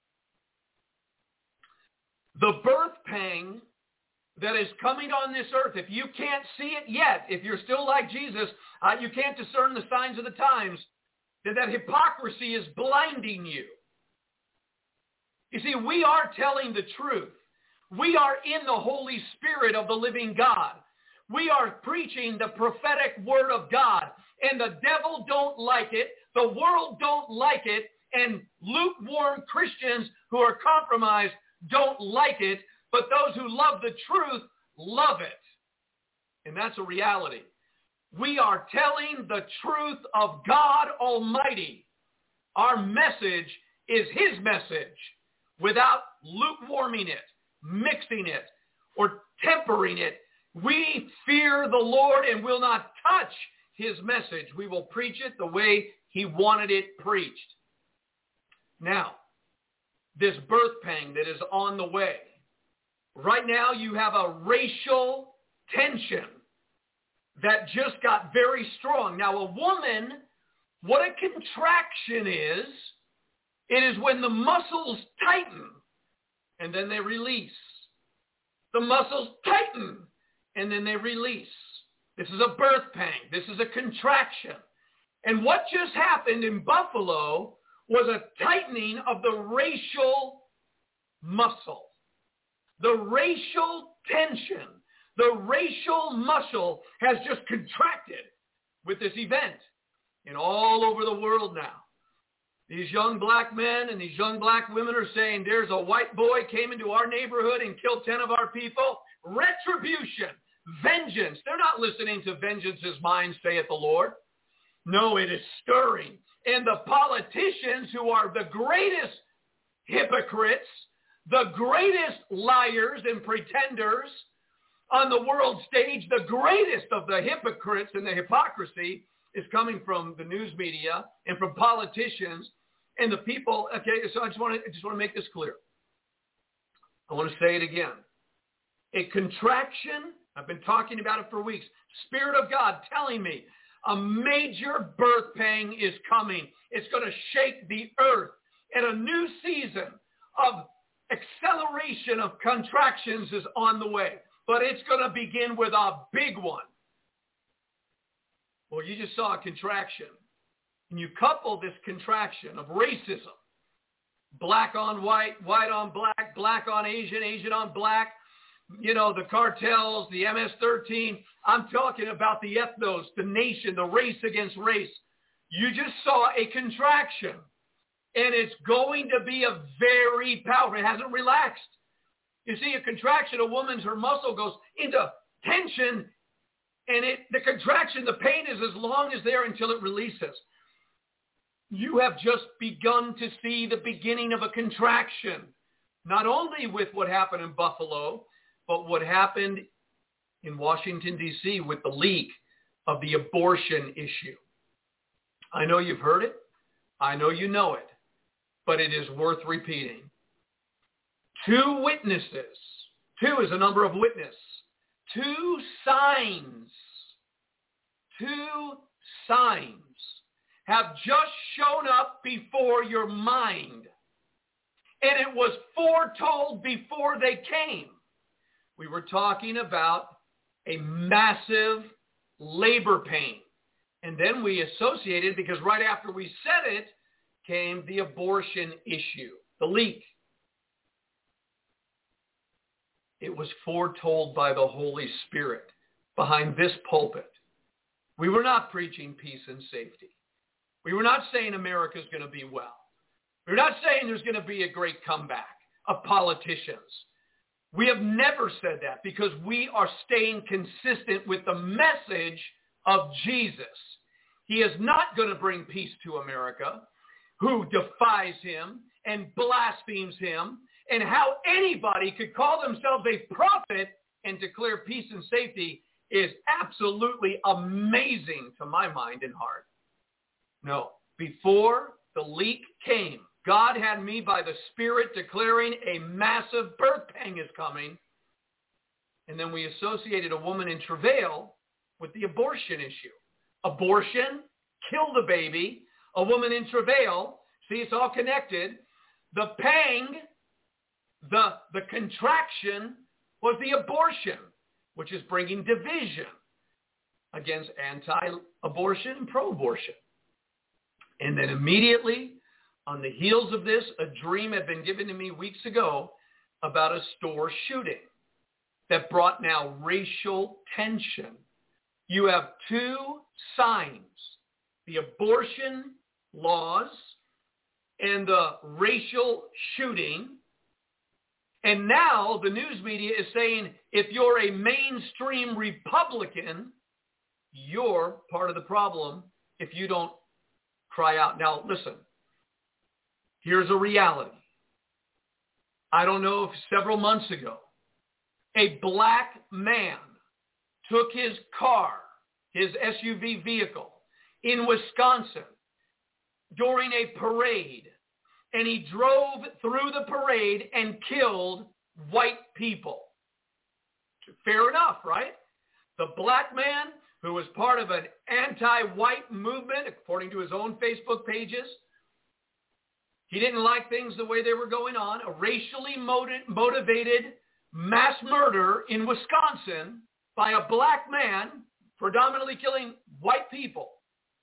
The birth pang that is coming on this earth, if you can't see it yet, if you're still like Jesus, you can't discern the signs of the times, that hypocrisy is blinding you. You see, we are telling the truth. We are in the Holy Spirit of the living God. We are preaching the prophetic word of God, and the devil don't like it, the world don't like it, and lukewarm Christians who are compromised don't like it, but those who love the truth love it. And that's a reality. We are telling the truth of God Almighty. Our message is his message without lukewarming it, mixing it, or tempering it. We fear the Lord and will not touch his message. We will preach it the way he wanted it preached. Now, this birth pang that is on the way. Right now, you have a racial tension that just got very strong. Now, a woman, what a contraction is, it is when the muscles tighten and then they release. The muscles tighten and then they release. This is a birth pang. This is a contraction. And what just happened in Buffalo was a tightening of the racial muscle. The racial tension, the racial muscle has just contracted with this event. And all over the world now, these young black men and these young black women are saying, there's a white boy came into our neighborhood and killed 10 of our people. Retribution, vengeance. They're not listening to vengeance is mine, saith the Lord. No, it is stirring. And the politicians who are the greatest hypocrites, the greatest liars and pretenders on the world stage, the greatest of the hypocrites and the hypocrisy is coming from the news media and from politicians and the people. Okay, so I just want to make this clear. I want to say it again. A contraction, I've been talking about it for weeks. Spirit of God telling me a major birth pang is coming. It's going to shake the earth. And a new season of acceleration of contractions is on the way. But it's going to begin with a big one. Well, you just saw a contraction. And you couple this contraction of racism, black on white, white on black, black on Asian, Asian on black, you know, the cartels, the MS-13. I'm talking about the ethnos, the nation, the race against race. You just saw a contraction. And it's going to be a very powerful, it hasn't relaxed. You see, a contraction, her muscle goes into tension, and the contraction, the pain is as long as there until it releases. You have just begun to see the beginning of a contraction, not only with what happened in Buffalo, but what happened in Washington, D.C. with the leak of the abortion issue. I know you've heard it. I know you know it, but it is worth repeating. 2 witnesses, 2 is a number of witness, 2 signs have just shown up before your mind. And it was foretold before they came. We were talking about a massive labor pain. And then we associated, because right after we said it, came the abortion issue, the leak. It was foretold by the Holy Spirit behind this pulpit. We were not preaching peace and safety. We were not saying America's going to be well. We were not saying there's going to be a great comeback of politicians. We have never said that because we are staying consistent with the message of Jesus. He is not going to bring peace to America, who defies him and blasphemes him, and how anybody could call themselves a prophet and declare peace and safety is absolutely amazing to my mind and heart. No, before the leak came, God had me by the Spirit declaring a massive birth pang is coming. And then we associated a woman in travail with the abortion issue. Abortion, kill the baby. A woman in travail, see, it's all connected. The pang, the contraction was the abortion, which is bringing division against anti-abortion and pro-abortion. And then immediately, on the heels of this, a dream had been given to me weeks ago about a store shooting that brought now racial tension. You have 2 signs, the abortion laws and the racial shooting. And now the news media is saying if you're a mainstream Republican, you're part of the problem if you don't cry out. Now, listen, here's a reality. I don't know if several months ago, a black man took his car, his SUV vehicle, in Wisconsin during a parade, and he drove through the parade and killed white people. Fair enough, right? The black man, who was part of an anti-white movement, according to his own Facebook pages, he didn't like things the way they were going on. A racially motivated mass murder in Wisconsin by a black man, predominantly killing white people.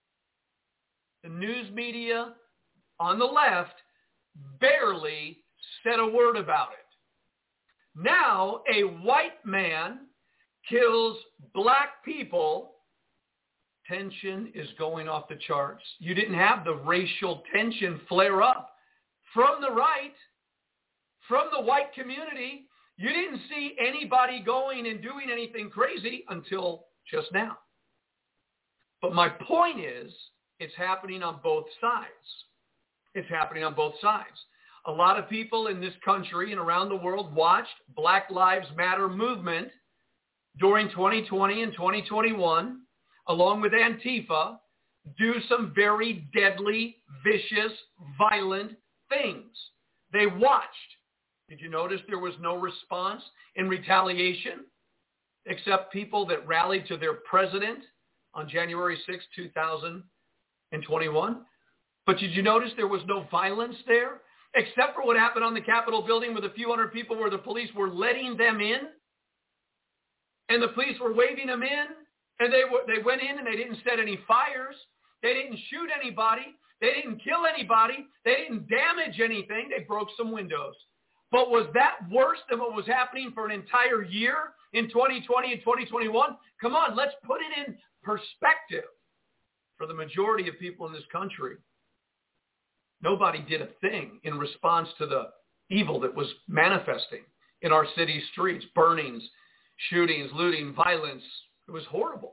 The news media on the left barely said a word about it. Now, a white man kills black people. Tension is going off the charts. You didn't have the racial tension flare up from the right, from the white community. You didn't see anybody going and doing anything crazy until just now. But my point is, it's happening on both sides. It's happening on both sides. A lot of people in this country and around the world watched Black Lives Matter movement during 2020 and 2021, along with Antifa, do some very deadly, vicious, violent things. They watched. Did you notice there was no response in retaliation except people that rallied to their president on January 6, 2021? But did you notice there was no violence there except for what happened on the Capitol building with a few hundred people where the police were letting them in? And the police were waving them in, and they went in and they didn't set any fires. They didn't shoot anybody. They didn't kill anybody. They didn't damage anything. They broke some windows. But was that worse than what was happening for an entire year in 2020 and 2021? Come on, let's put it in perspective for the majority of people in this country. Nobody did a thing in response to the evil that was manifesting in our city streets, burnings, shootings, looting, violence. It was horrible.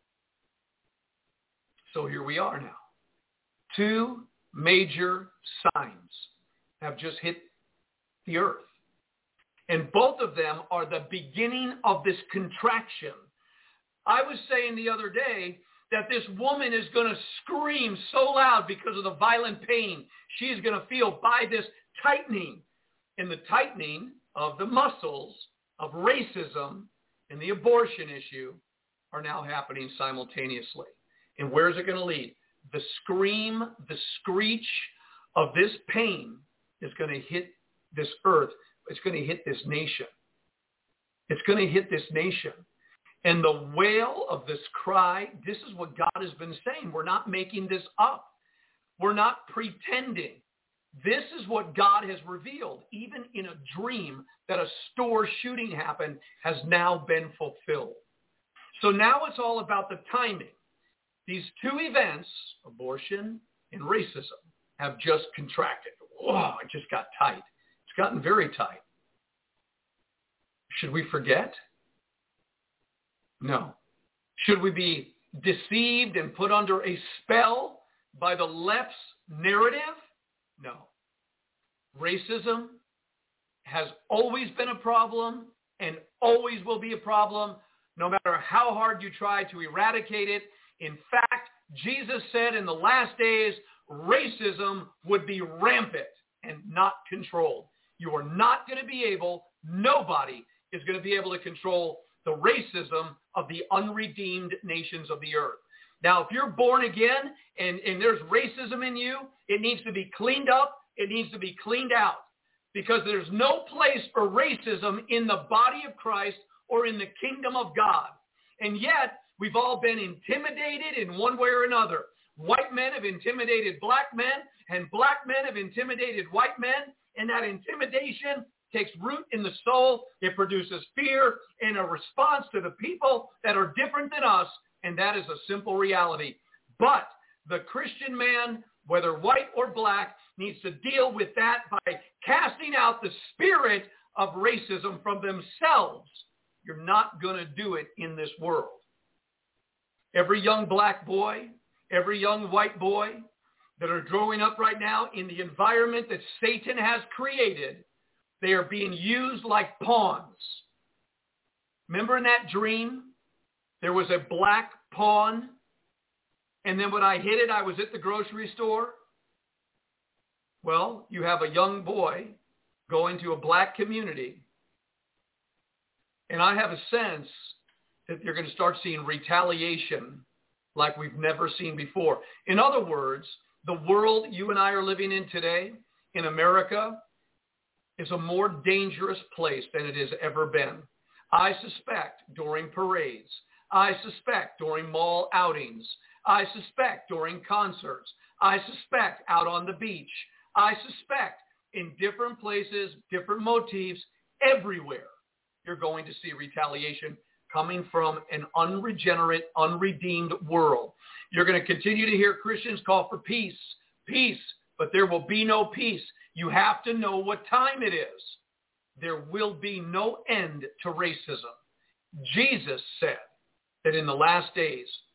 So here we are now. Two major signs have just hit the earth. And both of them are the beginning of this contraction. I was saying the other day that this woman is going to scream so loud because of the violent pain she is going to feel by this tightening. And the tightening of the muscles of racism and the abortion issue are now happening simultaneously. And where is it going to lead? The scream, the screech of this pain is going to hit this earth. It's going to hit this nation. It's going to hit this nation. And the wail of this cry, this is what God has been saying. We're not making this up. We're not pretending. This is what God has revealed. Even in a dream that a store shooting happened has now been fulfilled. So now it's all about the timing. These two events, abortion and racism, have just contracted. Whoa, it just got tight. It's gotten very tight. Should we forget? No. Should we be deceived and put under a spell by the left's narrative? No. Racism has always been a problem and always will be a problem, no matter how hard you try to eradicate it. In fact, Jesus said in the last days, racism would be rampant and not controlled. You are not going to be able, nobody is going to be able to control the racism of the unredeemed nations of the earth. Now, if you're born again and there's racism in you, it needs to be cleaned up. It needs to be cleaned out, because there's no place for racism in the body of Christ or in the kingdom of God. And yet, we've all been intimidated in one way or another. White men have intimidated black men, and black men have intimidated white men, and that intimidation takes root in the soul. It produces fear and a response to the people that are different than us, and that is a simple reality. But the Christian man, whether white or black, needs to deal with that by casting out the spirit of racism from themselves. You're not going to do it in this world. Every young black boy, every young white boy that are growing up right now in the environment that Satan has created, they are being used like pawns. Remember in that dream, there was a black pawn, and then when I hit it, I was at the grocery store? Well, you have a young boy going to a black community, and I have a sense that you're going to start seeing retaliation like we've never seen before. In other words, the world you and I are living in today, in America, is a more dangerous place than it has ever been. I suspect during parades, I suspect during mall outings, I suspect during concerts, I suspect out on the beach, I suspect in different places, different motifs, everywhere, you're going to see retaliation coming from an unregenerate, unredeemed world. You're going to continue to hear Christians call for peace, peace, but there will be no peace. You have to know what time it is. There will be no end to racism. Jesus said that in the last days,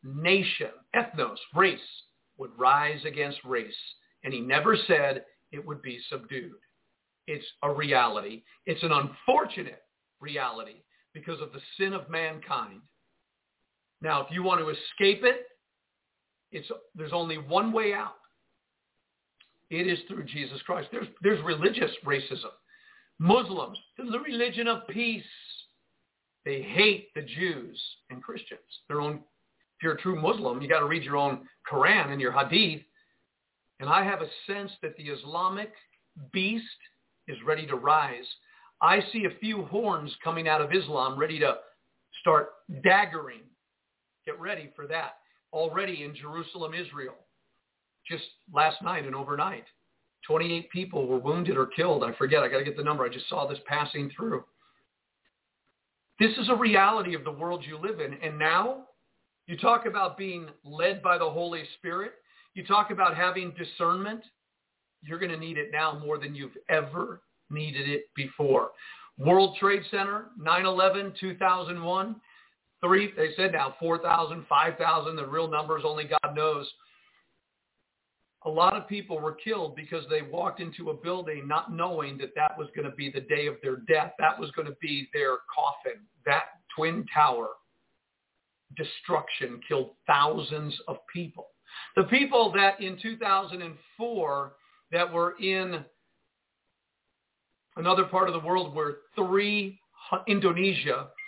nation, ethnos, race, would rise against race. And he never said it would be subdued. It's a reality. It's an unfortunate reality because of the sin of mankind. Now, if you want to escape it, there's only one way out. It is through Jesus Christ. There's religious racism. Muslims, this is a religion of peace. They hate the Jews and Christians. If you're a true Muslim, you got to read your own Quran and your Hadith. And I have a sense that the Islamic beast is ready to rise. I see a few horns coming out of Islam ready to start daggering. Get ready for that. Already in Jerusalem, Israel. Just last night and overnight, 28 people were wounded or killed. I forget. I got to get the number. I just saw this passing through. This is a reality of the world you live in. And now you talk about being led by the Holy Spirit. You talk about having discernment. You're going to need it now more than you've ever needed it before. World Trade Center, 9/11, 2001. They said now 4,000, 5,000. The real numbers only God knows. A lot of people were killed because they walked into a building not knowing that was going to be the day of their death. That was going to be their coffin. That Twin Tower destruction killed thousands of people. The people that in 2004 that were in another part of the world were Indonesia,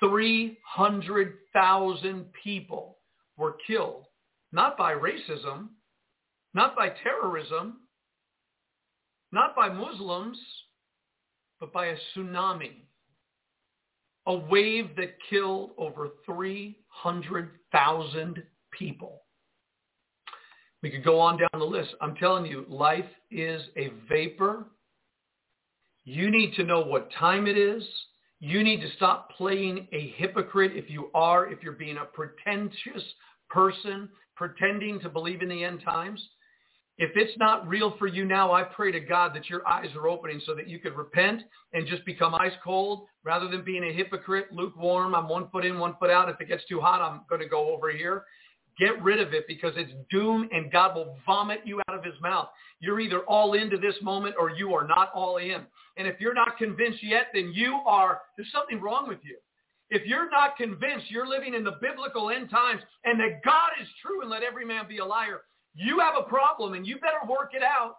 300,000 people were killed, not by racism, not by terrorism, not by Muslims, but by a tsunami. A wave that killed over 300,000 people. We could go on down the list. I'm telling you, life is a vapor. You need to know what time it is. You need to stop playing a hypocrite if you're being a pretentious person, pretending to believe in the end times. If it's not real for you now, I pray to God that your eyes are opening so that you could repent and just become ice cold rather than being a hypocrite, lukewarm. I'm 1 foot in, 1 foot out. If it gets too hot, I'm going to go over here. Get rid of it because it's doom and God will vomit you out of his mouth. You're either all into this moment or you are not all in. And if you're not convinced yet, then there's something wrong with you. If you're not convinced you're living in the biblical end times and that God is true and let every man be a liar, you have a problem and you better work it out.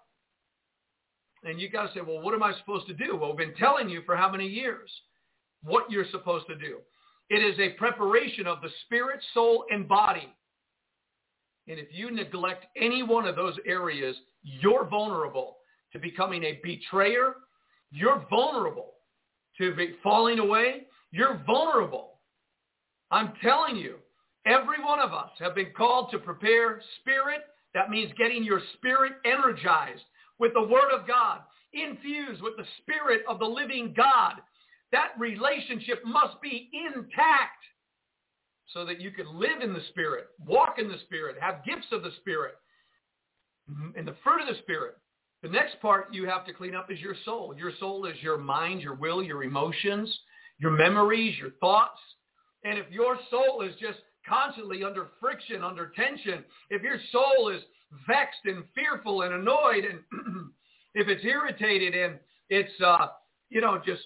And you got to say, well, what am I supposed to do? Well, we've been telling you for how many years what you're supposed to do. It is a preparation of the spirit, soul, and body. And if you neglect any one of those areas, you're vulnerable to becoming a betrayer. You're vulnerable to falling away. You're vulnerable. I'm telling you, every one of us have been called to prepare spirit. That means getting your spirit energized with the Word of God, infused with the Spirit of the living God. That relationship must be intact so that you can live in the Spirit, walk in the Spirit, have gifts of the Spirit, and the fruit of the Spirit. The next part you have to clean up is your soul. Your soul is your mind, your will, your emotions, your memories, your thoughts. And if your soul is just constantly under friction, under tension, if your soul is vexed and fearful and annoyed, and if it's irritated and it's, just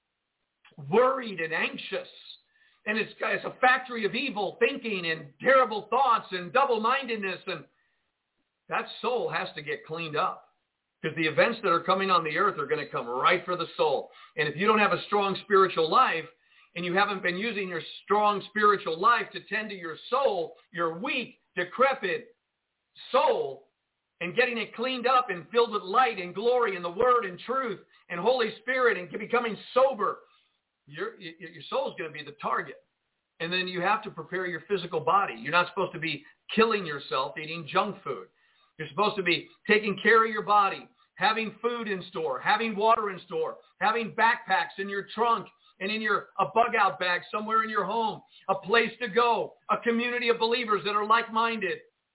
worried and anxious, and it's a factory of evil thinking and terrible thoughts and double-mindedness, and that soul has to get cleaned up. Because the events that are coming on the earth are going to come right for the soul. And if you don't have a strong spiritual life, and you haven't been using your strong spiritual life to tend to your soul, your weak, decrepit soul, and getting it cleaned up and filled with light and glory and the Word and truth and Holy Spirit and becoming sober, your soul's going to be the target. And then you have to prepare your physical body. You're not supposed to be killing yourself eating junk food. You're supposed to be taking care of your body, having food in store, having water in store, having backpacks in your trunk and in a bug-out bag somewhere in your home, a place to go, a community of believers that are like-minded.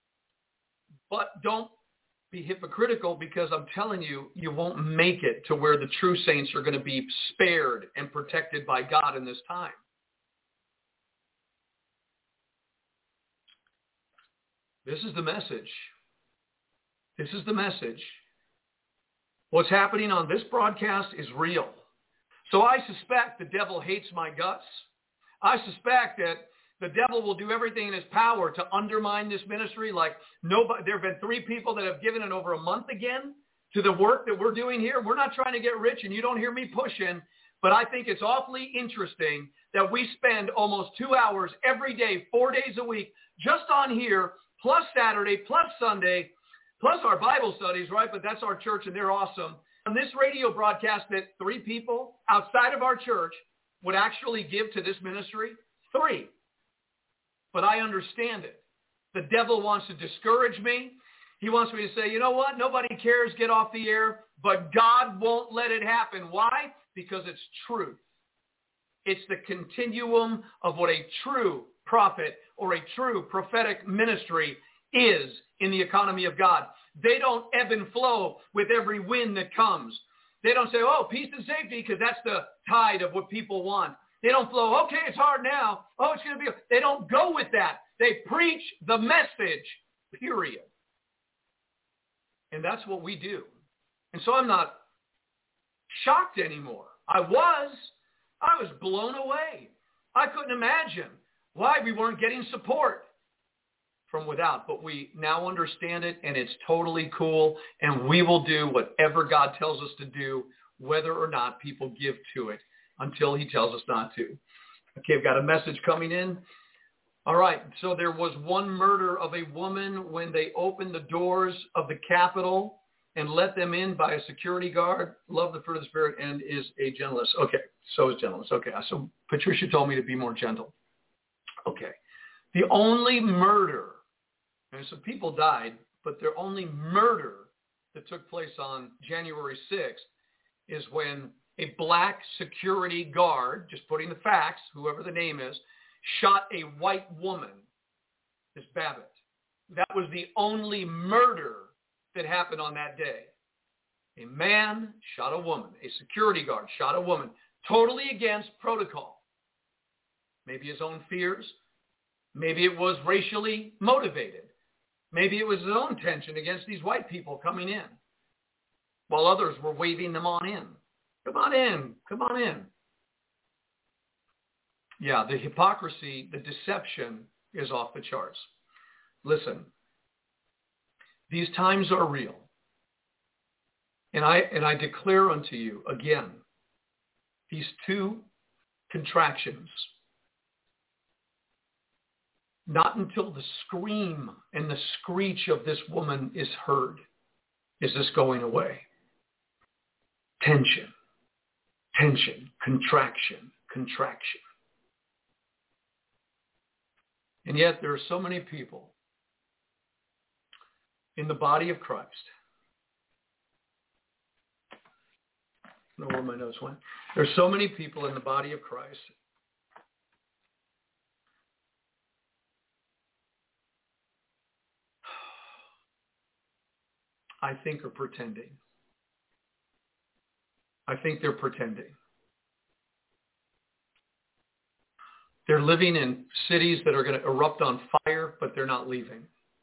But don't be hypocritical, because I'm telling you, you won't make it to where the true saints are going to be spared and protected by God in this time. This is the message. This is the message. What's happening on this broadcast is real. So I suspect the devil hates my guts. I suspect that the devil will do everything in his power to undermine this ministry. Like nobody, there have been 3 people that have given it over a month again to the work that we're doing here. We're not trying to get rich, and you don't hear me pushing, but I think it's awfully interesting that we spend almost 2 hours every day, 4 days a week, just on here, plus Saturday, plus Sunday, plus our Bible studies, right? But that's our church, and they're awesome. On this radio broadcast that 3 people outside of our church would actually give to this ministry, 3. But I understand it. The devil wants to discourage me. He wants me to say, you know what? Nobody cares. Get off the air. But God won't let it happen. Why? Because it's truth. It's the continuum of what a true prophet or a true prophetic ministry is in the economy of God. They don't ebb and flow with every wind that comes. They don't say, oh, peace and safety, because that's the tide of what people want. They don't flow, okay, it's hard now. Oh, it's going to be. They don't go with that. They preach the message, period. And that's what we do. And so I'm not shocked anymore. I was blown away. I couldn't imagine why we weren't getting support from without. But we now understand it, and it's totally cool. And we will do whatever God tells us to do, whether or not people give to it, until he tells us not to. Okay, I've got a message coming in. All right, so there was one murder of a woman when they opened the doors of the Capitol and let them in by a security guard. Love the fruit of the Spirit and is a gentleness. Okay, so is gentleness. Okay, so Patricia told me to be more gentle. Okay, the only murder, and some people died, but the only murder that took place on January 6th is when a black security guard, just putting the facts, whoever the name is, shot a white woman, Miss Babbitt. That was the only murder that happened on that day. A man shot a woman. A security guard shot a woman, totally against protocol. Maybe his own fears. Maybe it was racially motivated. Maybe it was his own tension against these white people coming in, while others were waving them on in. Come on in. Come on in. Yeah, the hypocrisy, the deception is off the charts. Listen, these times are real. And I declare unto you again, these 2 contractions, not until the scream and the screech of this woman is heard is this going away. Tension. Tension, contraction, contraction. And yet there are so many people in the body of Christ. I don't know where my notes went. There's so many people in the body of Christ I think are pretending. I think they're pretending. They're living in cities that are going to erupt on fire, but they're not leaving.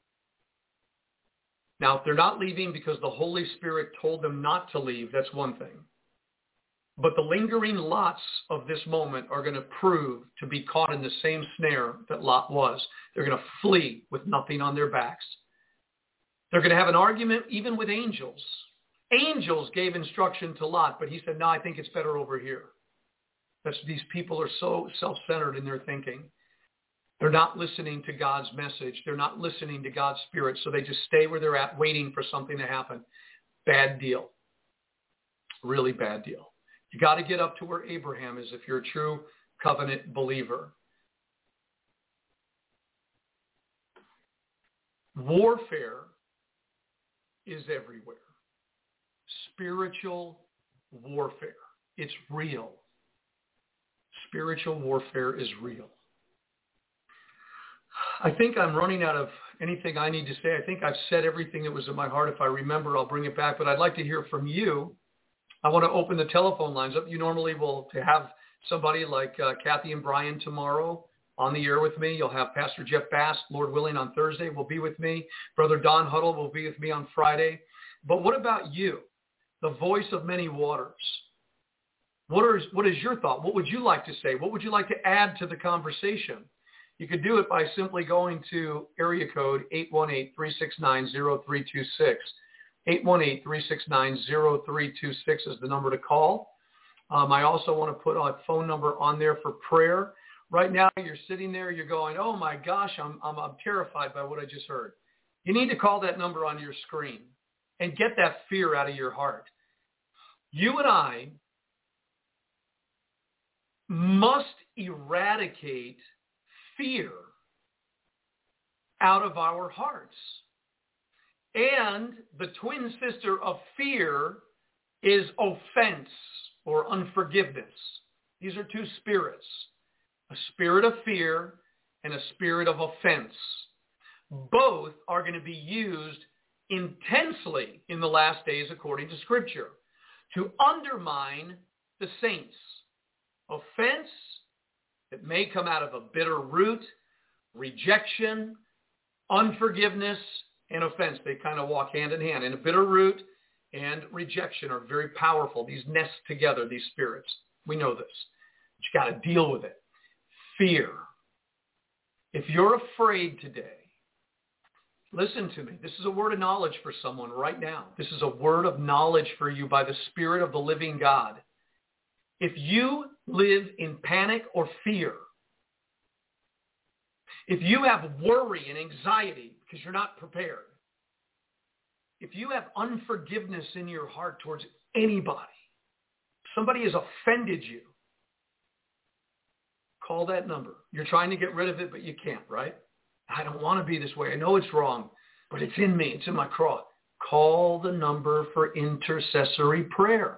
Now, if they're not leaving because the Holy Spirit told them not to leave, that's one thing. But the lingering lots of this moment are going to prove to be caught in the same snare that Lot was. They're going to flee with nothing on their backs. They're going to have an argument even with angels. Angels gave instruction to Lot, but he said, no, I think it's better over here. These people are so self-centered in their thinking. They're not listening to God's message. They're not listening to God's Spirit, so they just stay where they're at waiting for something to happen. Bad deal. Really bad deal. You got to get up to where Abraham is if you're a true covenant believer. Warfare is everywhere. Spiritual warfare. It's real. Spiritual warfare is real. I think I'm running out of anything I need to say. I think I've said everything that was in my heart. If I remember, I'll bring it back. But I'd like to hear from you. I want to open the telephone lines up. You normally will to have somebody like Kathy and Brian tomorrow on the air with me. You'll have Pastor Jeff Bass, Lord willing, on Thursday will be with me. Brother Don Huddle will be with me on Friday. But what about you, the voice of many waters? What is your thought? What would you like to say? What would you like to add to the conversation? You could do it by simply going to area code 818-369-0326. 818-369-0326 is the number to call. I also want to put a phone number on there for prayer. Right now, you're sitting there, you're going, oh my gosh, I'm terrified by what I just heard. You need to call that number on your screen and get that fear out of your heart. You and I must eradicate fear out of our hearts. And the twin sister of fear is offense or unforgiveness. These are two spirits, a spirit of fear and a spirit of offense. Both are going to be used intensely in the last days according to Scripture to undermine the saints. Offense that may come out of a bitter root, rejection, unforgiveness, and offense. They kind of walk hand in hand. And a bitter root and rejection are very powerful. These nest together, these spirits. We know this. But you got to deal with it. Fear. If you're afraid today, listen to me. This is a word of knowledge for someone right now. This is a word of knowledge for you by the Spirit of the living God. If you live in panic or fear, if you have worry and anxiety because you're not prepared, if you have unforgiveness in your heart towards anybody, somebody has offended you, call that number. You're trying to get rid of it, but you can't, right? I don't want to be this way. I know it's wrong, but it's in me. It's in my cross. Call the number for intercessory prayer.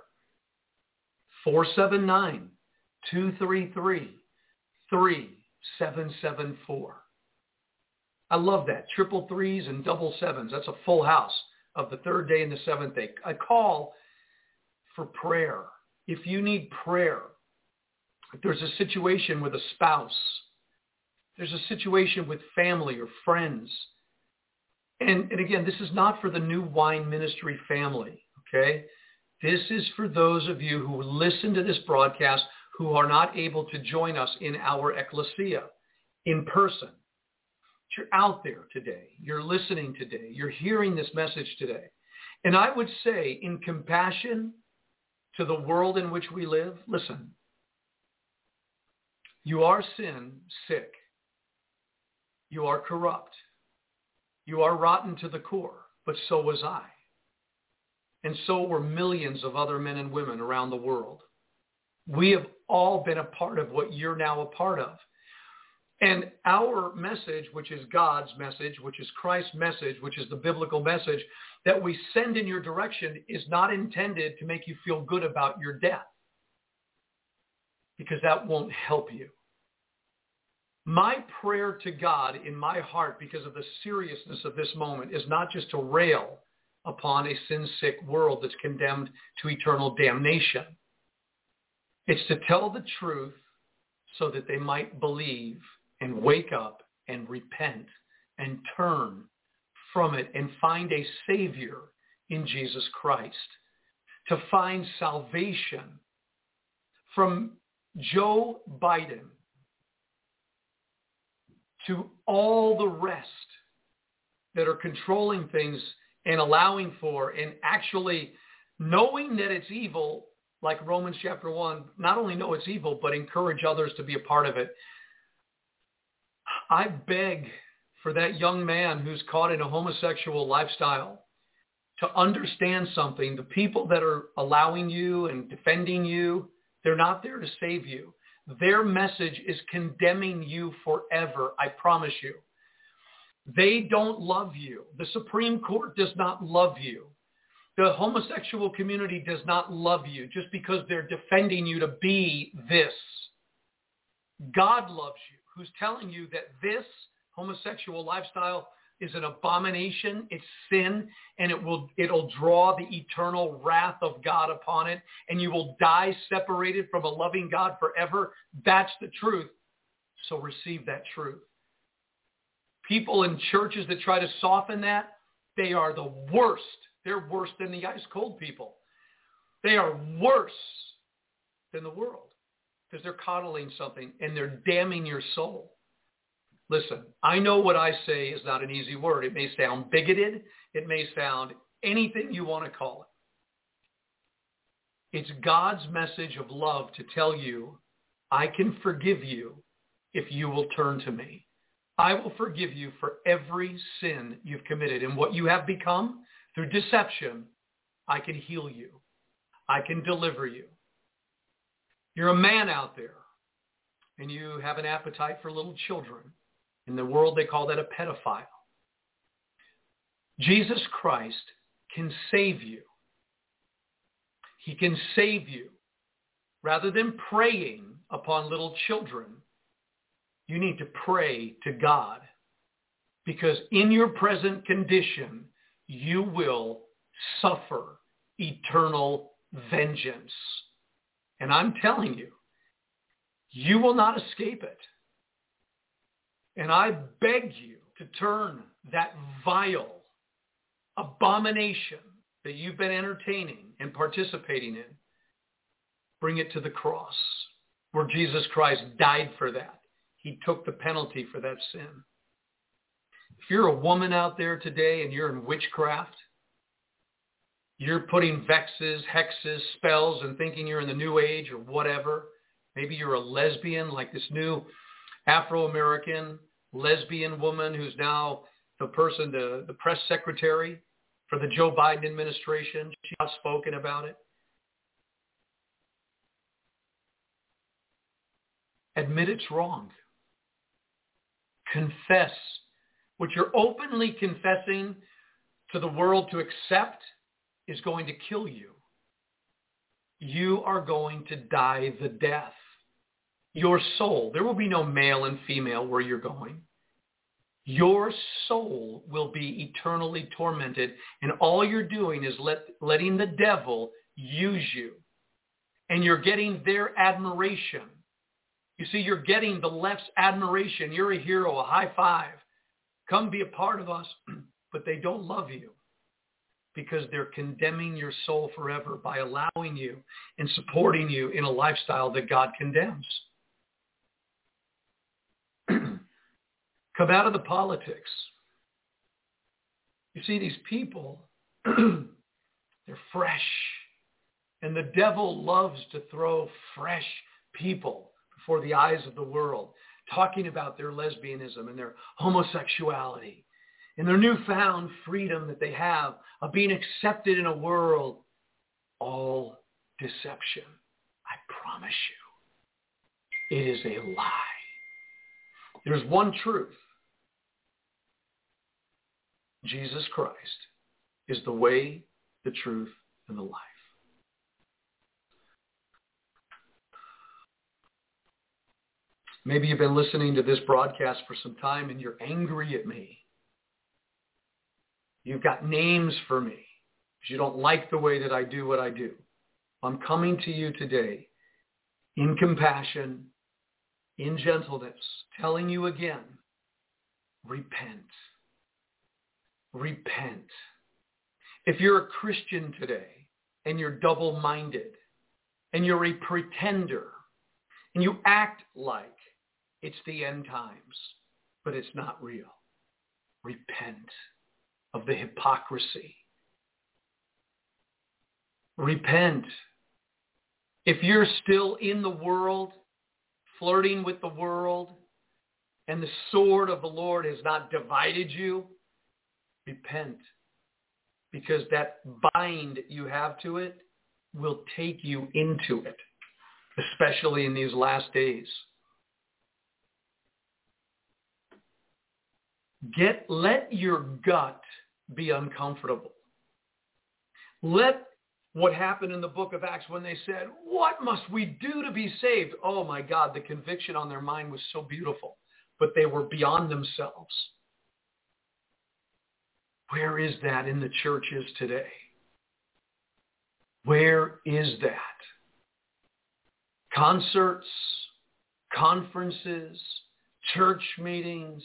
479-233-3774. I love that. Triple threes and double sevens. That's a full house of the third day and the seventh day. I call for prayer. If you need prayer, if there's a situation with a spouse, there's a situation with family or friends. And again, this is not for the New Wine Ministry family, okay? This is for those of you who listen to this broadcast who are not able to join us in our ecclesia in person. You're out there today. You're listening today. You're hearing this message today. And I would say in compassion to the world in which we live, listen, you are sin sick. You are corrupt. You are rotten to the core, but so was I. And so were millions of other men and women around the world. We have all been a part of what you're now a part of. And our message, which is God's message, which is Christ's message, which is the biblical message that we send in your direction, is not intended to make you feel good about your death, because that won't help you. My prayer to God in my heart, because of the seriousness of this moment, is not just to rail upon a sin-sick world that's condemned to eternal damnation. It's to tell the truth so that they might believe and wake up and repent and turn from it and find a Savior in Jesus Christ. To find salvation from Joe Biden to all the rest that are controlling things and allowing for and actually knowing that it's evil, like Romans chapter 1, not only know it's evil, but encourage others to be a part of it. I beg for that young man who's caught in a homosexual lifestyle to understand something. The people that are allowing you and defending you, they're not there to save you. Their message is condemning you forever, I promise you. They don't love you. The Supreme Court does not love you. The homosexual community does not love you just because they're defending you to be this. God loves you, who's telling you that this homosexual lifestyle is an abomination, it's sin, and it'll draw the eternal wrath of God upon it, and you will die separated from a loving God forever. That's the truth. So receive that truth. People in churches that try to soften that, they are the worst. They're worse than the ice cold people. They are worse than the world because they're coddling something and they're damning your soul. Listen, I know what I say is not an easy word. It may sound bigoted. It may sound anything you want to call it. It's God's message of love to tell you, I can forgive you if you will turn to me. I will forgive you for every sin you've committed. And what you have become through deception, I can heal you. I can deliver you. You're a man out there, and you have an appetite for little children. In the world, they call that a pedophile. Jesus Christ can save you. He can save you. Rather than preying upon little children, you need to pray to God, because in your present condition, you will suffer eternal vengeance. And I'm telling you, you will not escape it. And I beg you to turn that vile abomination that you've been entertaining and participating in, bring it to the cross where Jesus Christ died for that. He took the penalty for that sin. If you're a woman out there today and you're in witchcraft, you're putting vexes, hexes, spells, and thinking you're in the new age or whatever. Maybe you're a lesbian like this new Afro-American lesbian woman who's now the press secretary for the Joe Biden administration. She's outspoken about it. Admit it's wrong. Confess. What you're openly confessing to the world to accept is going to kill you. You are going to die the death. Your soul, there will be no male and female where you're going. Your soul will be eternally tormented, and all you're doing is letting the devil use you. And you're getting their admiration. You see, you're getting the left's admiration. You're a hero, a high five. Come be a part of us. But they don't love you because they're condemning your soul forever by allowing you and supporting you in a lifestyle that God condemns. Come out of the politics. You see, these people, they're fresh. And the devil loves to throw fresh people before the eyes of the world, talking about their lesbianism and their homosexuality and their newfound freedom that they have of being accepted in a world. All deception. I promise you, it is a lie. There's one truth. Jesus Christ is the way, the truth, and the life. Maybe you've been listening to this broadcast for some time and you're angry at me. You've got names for me because you don't like the way that I do what I do. I'm coming to you today in compassion, in gentleness, telling you again, repent. Repent. If you're a Christian today and you're double-minded and you're a pretender and you act like it's the end times, but it's not real, repent of the hypocrisy. Repent. If you're still in the world, flirting with the world, and the sword of the Lord has not divided you, repent. Because that bind you have to it will take you into it, especially in these last days. Let your gut be uncomfortable. Let what happened in the book of Acts when they said, what must we do to be saved? Oh my God, the conviction on their mind was so beautiful, but they were beyond themselves. Where is that in the churches today? Where is that? Concerts, conferences, church meetings,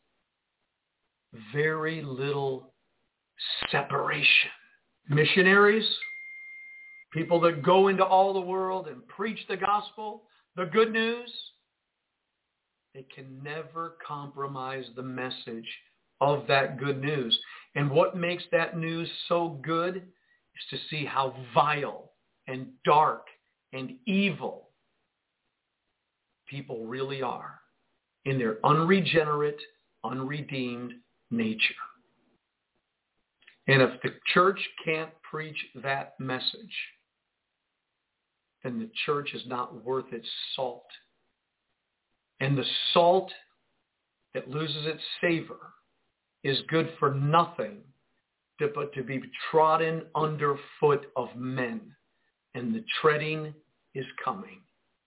very little separation. Missionaries, people that go into all the world and preach the gospel, the good news, they can never compromise the message of that good news. And what makes that news so good is to see how vile and dark and evil people really are in their unregenerate, unredeemed nature. And if the church can't preach that message, then the church is not worth its salt. And the salt that loses its savor is good for nothing but to be trodden underfoot of men. And the treading is coming.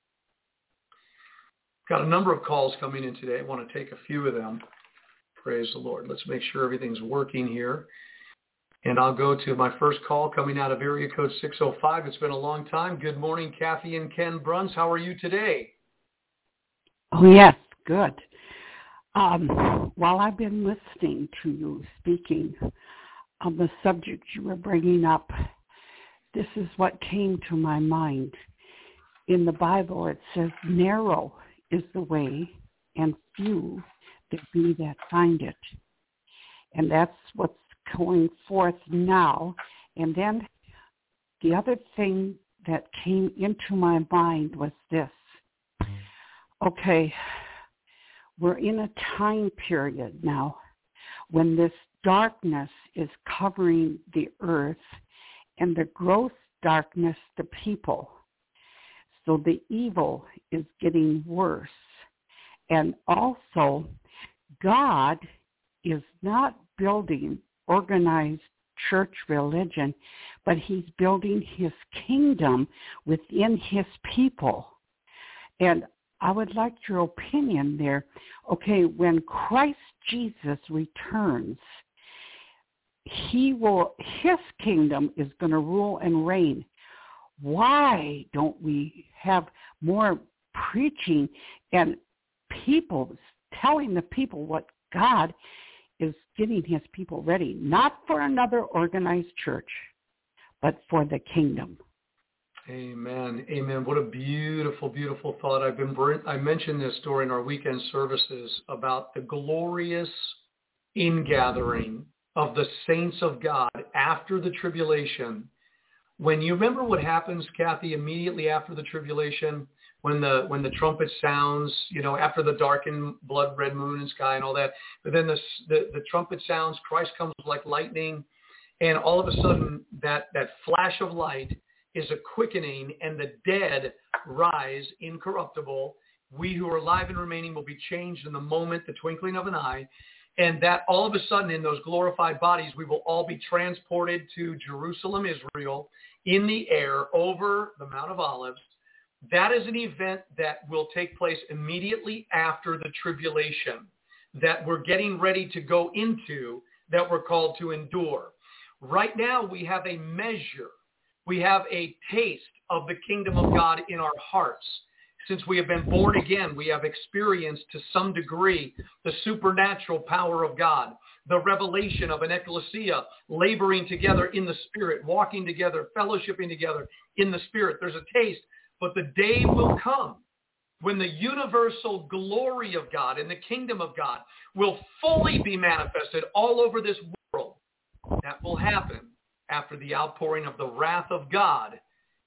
Got a number of calls coming in today. I want to take a few of them. Praise the Lord. Let's make sure everything's working here. And I'll go to my first call coming out of area code 605. It's been a long time. Good morning, Kathy and Ken Bruns. How are you today? Oh, yes, good. While I've been listening to you speaking on the subject you were bringing up, this is what came to my mind. In the Bible, it says, narrow is the way, and few there be that find it. And that's what's going forth now. And then the other thing that came into my mind was this. Okay, we're in a time period now when this darkness is covering the earth and the gross darkness the people. So the evil is getting worse. And also, God is not building organized church religion, but he's building his kingdom within his people. And I would like your opinion there. Okay, when Christ Jesus returns, his kingdom is going to rule and reign. Why don't we have more preaching and people telling the people what God is getting his people ready, not for another organized church, but for the kingdom? Amen. Amen. What a beautiful, beautiful thought. I mentioned this during our weekend services about the glorious ingathering of the saints of God after the tribulation. When you remember what happens, Kathy, immediately after the tribulation, when the trumpet sounds, after the darkened blood red moon and sky and all that, but then the trumpet sounds, Christ comes like lightning, and all of a sudden that flash of light is a quickening, and the dead rise incorruptible. We who are alive and remaining will be changed in the moment, the twinkling of an eye, and that all of a sudden in those glorified bodies, we will all be transported to Jerusalem, Israel, in the air over the Mount of Olives. That is an event that will take place immediately after the tribulation that we're getting ready to go into, that we're called to endure. Right now, we have a measure. We have a taste of the kingdom of God in our hearts. Since we have been born again, we have experienced to some degree the supernatural power of God, the revelation of an ecclesia laboring together in the Spirit, walking together, fellowshipping together in the Spirit. There's a taste, but the day will come when the universal glory of God and the kingdom of God will fully be manifested all over this world. That will happen after the outpouring of the wrath of God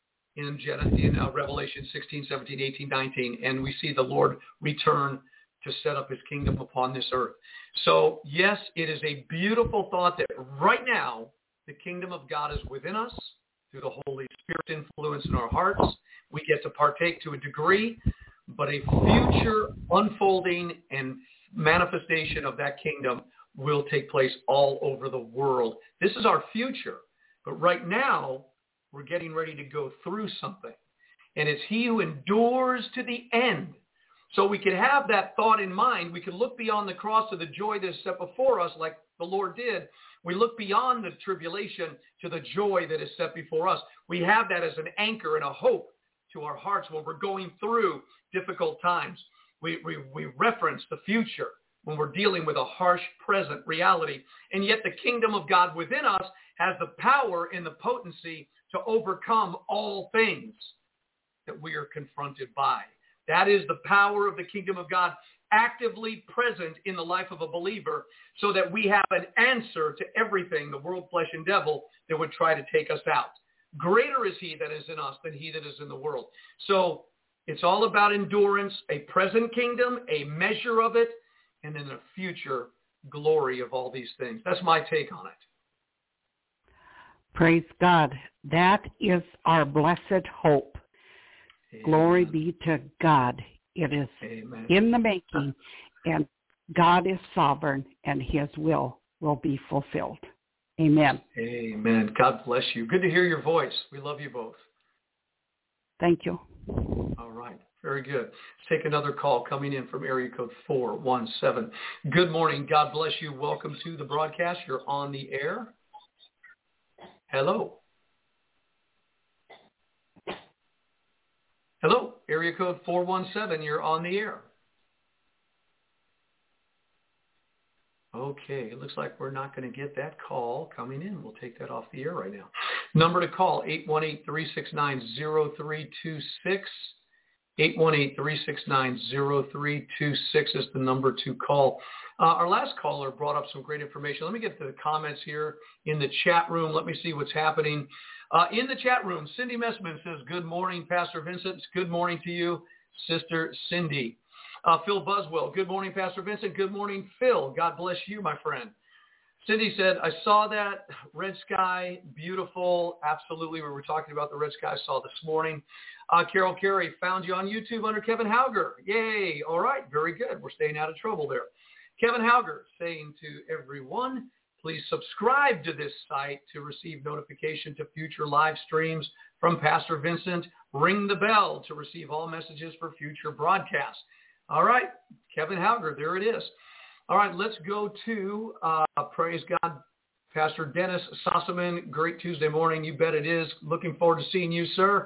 in Revelation 16, 17, 18, 19. And we see the Lord return to set up his kingdom upon this earth. So, yes, it is a beautiful thought that right now the kingdom of God is within us through the Holy Spirit influence in our hearts. We get to partake to a degree, but a future unfolding and manifestation of that kingdom will take place all over the world. This is our future. But right now, we're getting ready to go through something. And it's he who endures to the end. So we can have that thought in mind. We can look beyond the cross to the joy that is set before us like the Lord did. We look beyond the tribulation to the joy that is set before us. We have that as an anchor and a hope to our hearts when we're going through difficult times. we reference the future when we're dealing with a harsh present reality. And yet the kingdom of God within us has the power and the potency to overcome all things that we are confronted by. That is the power of the kingdom of God actively present in the life of a believer, so that we have an answer to everything, the world, flesh, and devil, that would try to take us out. Greater is he that is in us than he that is in the world. So it's all about endurance, a present kingdom, a measure of it, and then a future glory of all these things. That's my take on it. Praise God. That is our blessed hope. Amen. Glory be to God. It is Amen. In the making, and God is sovereign, and his will be fulfilled. Amen. Amen. God bless you. Good to hear your voice. We love you both. Thank you. All right. Very good. Let's take another call coming in from area code 417. Good morning. God bless you. Welcome to the broadcast. You're on the air. Hello. Hello. Area code 417. You're on the air. Okay, it looks like we're not going to get that call coming in. We'll take that off the air right now. Number to call, 818-369-0326. 818-369-0326 is the number to call. Our last caller brought up some great information. Let me get to the comments here in the chat room. Let me see what's happening. In the chat room, Cindy Messman says, good morning, Pastor Vincent. Good morning to you, Sister Cindy. Phil Buswell, good morning, Pastor Vincent. Good morning, Phil. God bless you, my friend. Cindy said, I saw that red sky, beautiful. Absolutely. We were talking about the red sky I saw this morning. Carol Carey, found you on YouTube under Kevin Hauger. Yay. All right. Very good. We're staying out of trouble there. Kevin Hauger saying to everyone, please subscribe to this site to receive notification to future live streams from Pastor Vincent. Ring the bell to receive all messages for future broadcasts. All right, Kevin Hauger, there it is. All right, let's go to, praise God, Pastor Dennis Sossaman. Great Tuesday morning. You bet it is. Looking forward to seeing you, sir.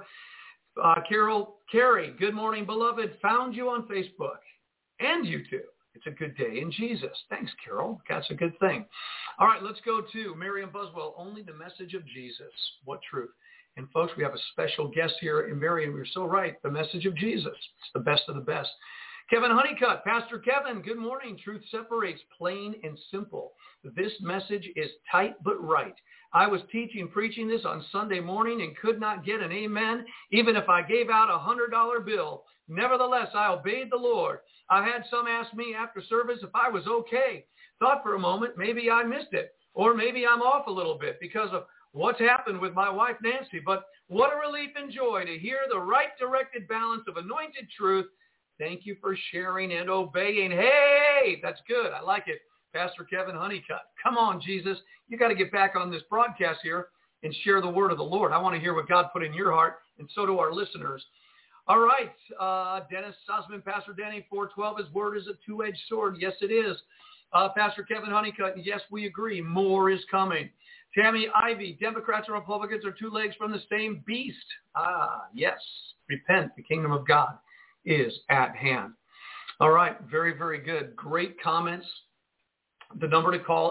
Carol Carey, good morning, beloved. Found you on Facebook and YouTube. It's a good day in Jesus. Thanks, Carol. That's a good thing. All right, let's go to Miriam Buswell. Only the message of Jesus. What truth? And folks, we have a special guest here. And Miriam, you're so right. The message of Jesus. It's the best of the best. Kevin Honeycutt, Pastor Kevin, good morning. Truth separates, plain and simple. This message is tight but right. I was preaching this on Sunday morning and could not get an amen, even if I gave out a $100 bill. Nevertheless, I obeyed the Lord. I had some ask me after service if I was okay. Thought for a moment, maybe I missed it, or maybe I'm off a little bit because of what's happened with my wife, Nancy. But what a relief and joy to hear the right directed balance of anointed truth. Thank you for sharing and obeying. Hey, that's good. I like it. Pastor Kevin Honeycutt. Come on, Jesus. You got to get back on this broadcast here and share the word of the Lord. I want to hear what God put in your heart, and so do our listeners. All right. Dennis Sussman, Pastor Denny, 412, his word is a two-edged sword. Yes, it is. Pastor Kevin Honeycutt, yes, we agree. More is coming. Tammy Ivy, Democrats and Republicans are two legs from the same beast. Yes. Repent. The kingdom of God is at hand. All right. Very, very good. Great comments. The number to call,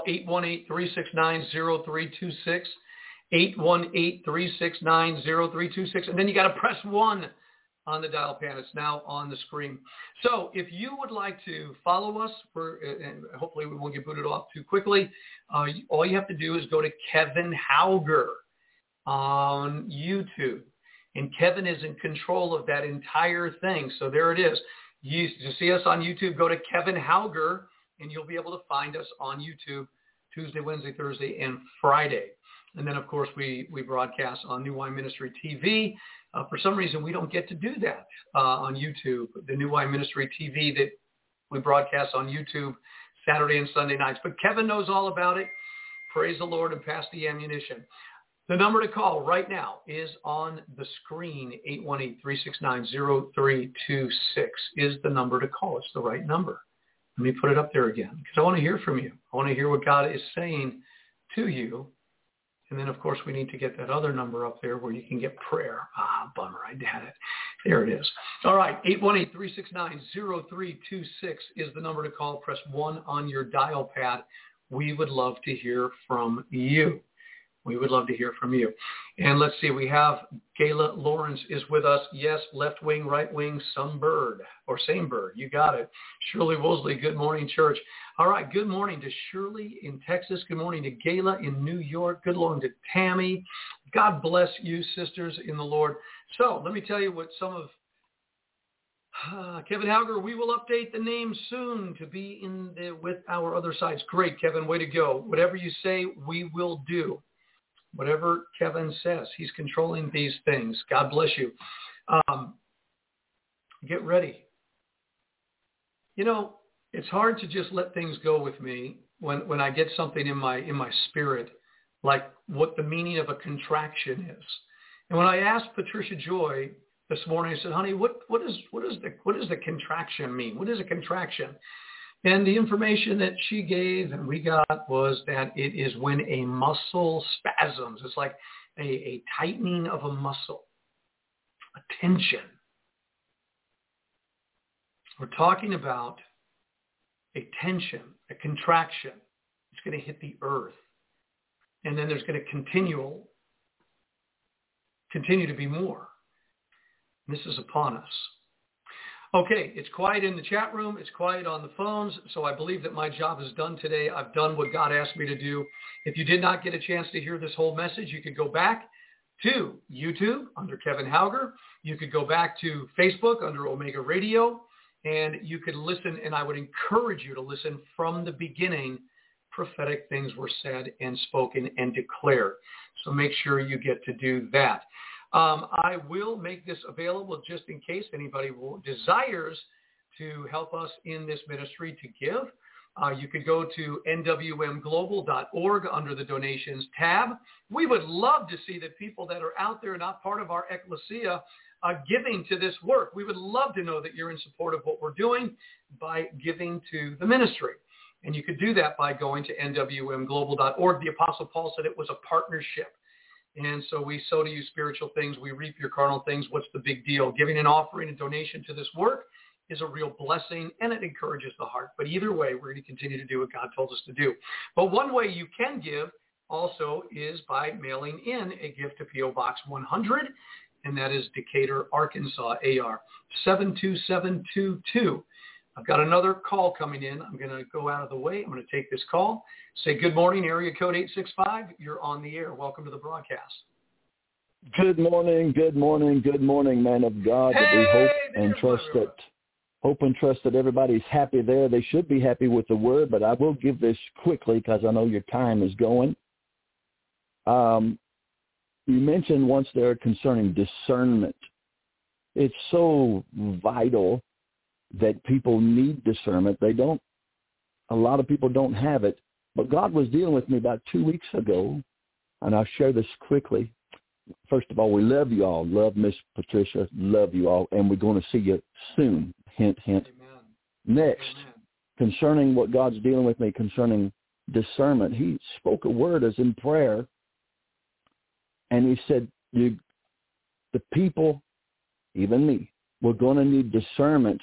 818-369-0326, 818-369-0326. And then you got to press 1 on the dial pad. It's now on the screen. So if you would like to follow us, and hopefully we won't get booted off too quickly, all you have to do is go to Kevin Hauger on YouTube. And Kevin is in control of that entire thing. So there it is. You see us on YouTube, go to Kevin Hauger, and you'll be able to find us on YouTube Tuesday, Wednesday, Thursday, and Friday. And then, of course, we broadcast on New Wine Ministry TV. For some reason, we don't get to do that on YouTube, the New Wine Ministry TV that we broadcast on YouTube Saturday and Sunday nights. But Kevin knows all about it. Praise the Lord and pass the ammunition. The number to call right now is on the screen, 818-369-0326 is the number to call. It's the right number. Let me put it up there again because I want to hear from you. I want to hear what God is saying to you. And then, of course, we need to get that other number up there where you can get prayer. Bummer, I had it. There it is. All right, 818-369-0326 is the number to call. Press 1 on your dial pad. We would love to hear from you. We would love to hear from you. And let's see, we have Gayla Lawrence is with us. Yes, left wing, right wing, some bird, or same bird. You got it. Shirley Woolsey, good morning, church. All right, good morning to Shirley in Texas. Good morning to Gayla in New York. Good morning to Tammy. God bless you, sisters in the Lord. So let me tell you what some of Kevin Hauger, we will update the name soon to be with our other sites. Great, Kevin, way to go. Whatever you say, we will do. Whatever Kevin says, he's controlling these things. God bless you. Get ready. You know, it's hard to just let things go with me when I get something in my spirit, like what the meaning of a contraction is. And when I asked Patricia Joy this morning, I said, honey, what does the contraction mean? What is a contraction? And the information that she gave and we got was that it is when a muscle spasms. It's like a tightening of a muscle, a tension. We're talking about a tension, a contraction. It's going to hit the earth. And then there's going to continue to be more. This is upon us. Okay, it's quiet in the chat room. It's quiet on the phones. So I believe that my job is done today. I've done what God asked me to do. If you did not get a chance to hear this whole message, you could go back to YouTube under Kevin Hauger. You could go back to Facebook under Omega Radio, and you could listen, and I would encourage you to listen from the beginning. Prophetic things were said and spoken and declared. So make sure you get to do that. I will make this available just in case anybody desires to help us in this ministry to give. You could go to nwmglobal.org under the donations tab. We would love to see that people that are out there not part of our ecclesia giving to this work. We would love to know that you're in support of what we're doing by giving to the ministry. And you could do that by going to nwmglobal.org. The Apostle Paul said it was a partnership. And so we sow to you spiritual things. We reap your carnal things. What's the big deal? Giving an offering and donation to this work is a real blessing, and it encourages the heart. But either way, we're going to continue to do what God told us to do. But one way you can give also is by mailing in a gift to P.O. Box 100, and that is Decatur, Arkansas, AR 72722. I've got another call coming in. I'm going to go out of the way. I'm going to take this call. Say good morning, area code 865. You're on the air. Welcome to the broadcast. Good morning, man of God. Hey, we hope and trust that everybody's happy there. They should be happy with the word, but I will give this quickly because I know your time is going. You mentioned once there concerning discernment. It's so vital that people need discernment. A lot of people don't have it. But God was dealing with me about 2 weeks ago, and I'll share this quickly. First of all, we love you all. Love Miss Patricia. Love you all. And we're going to see you soon. Hint, hint. Amen. Next, Amen. Concerning what God's dealing with me concerning discernment, he spoke a word as in prayer, and he said, the people, even me, we're going to need discernment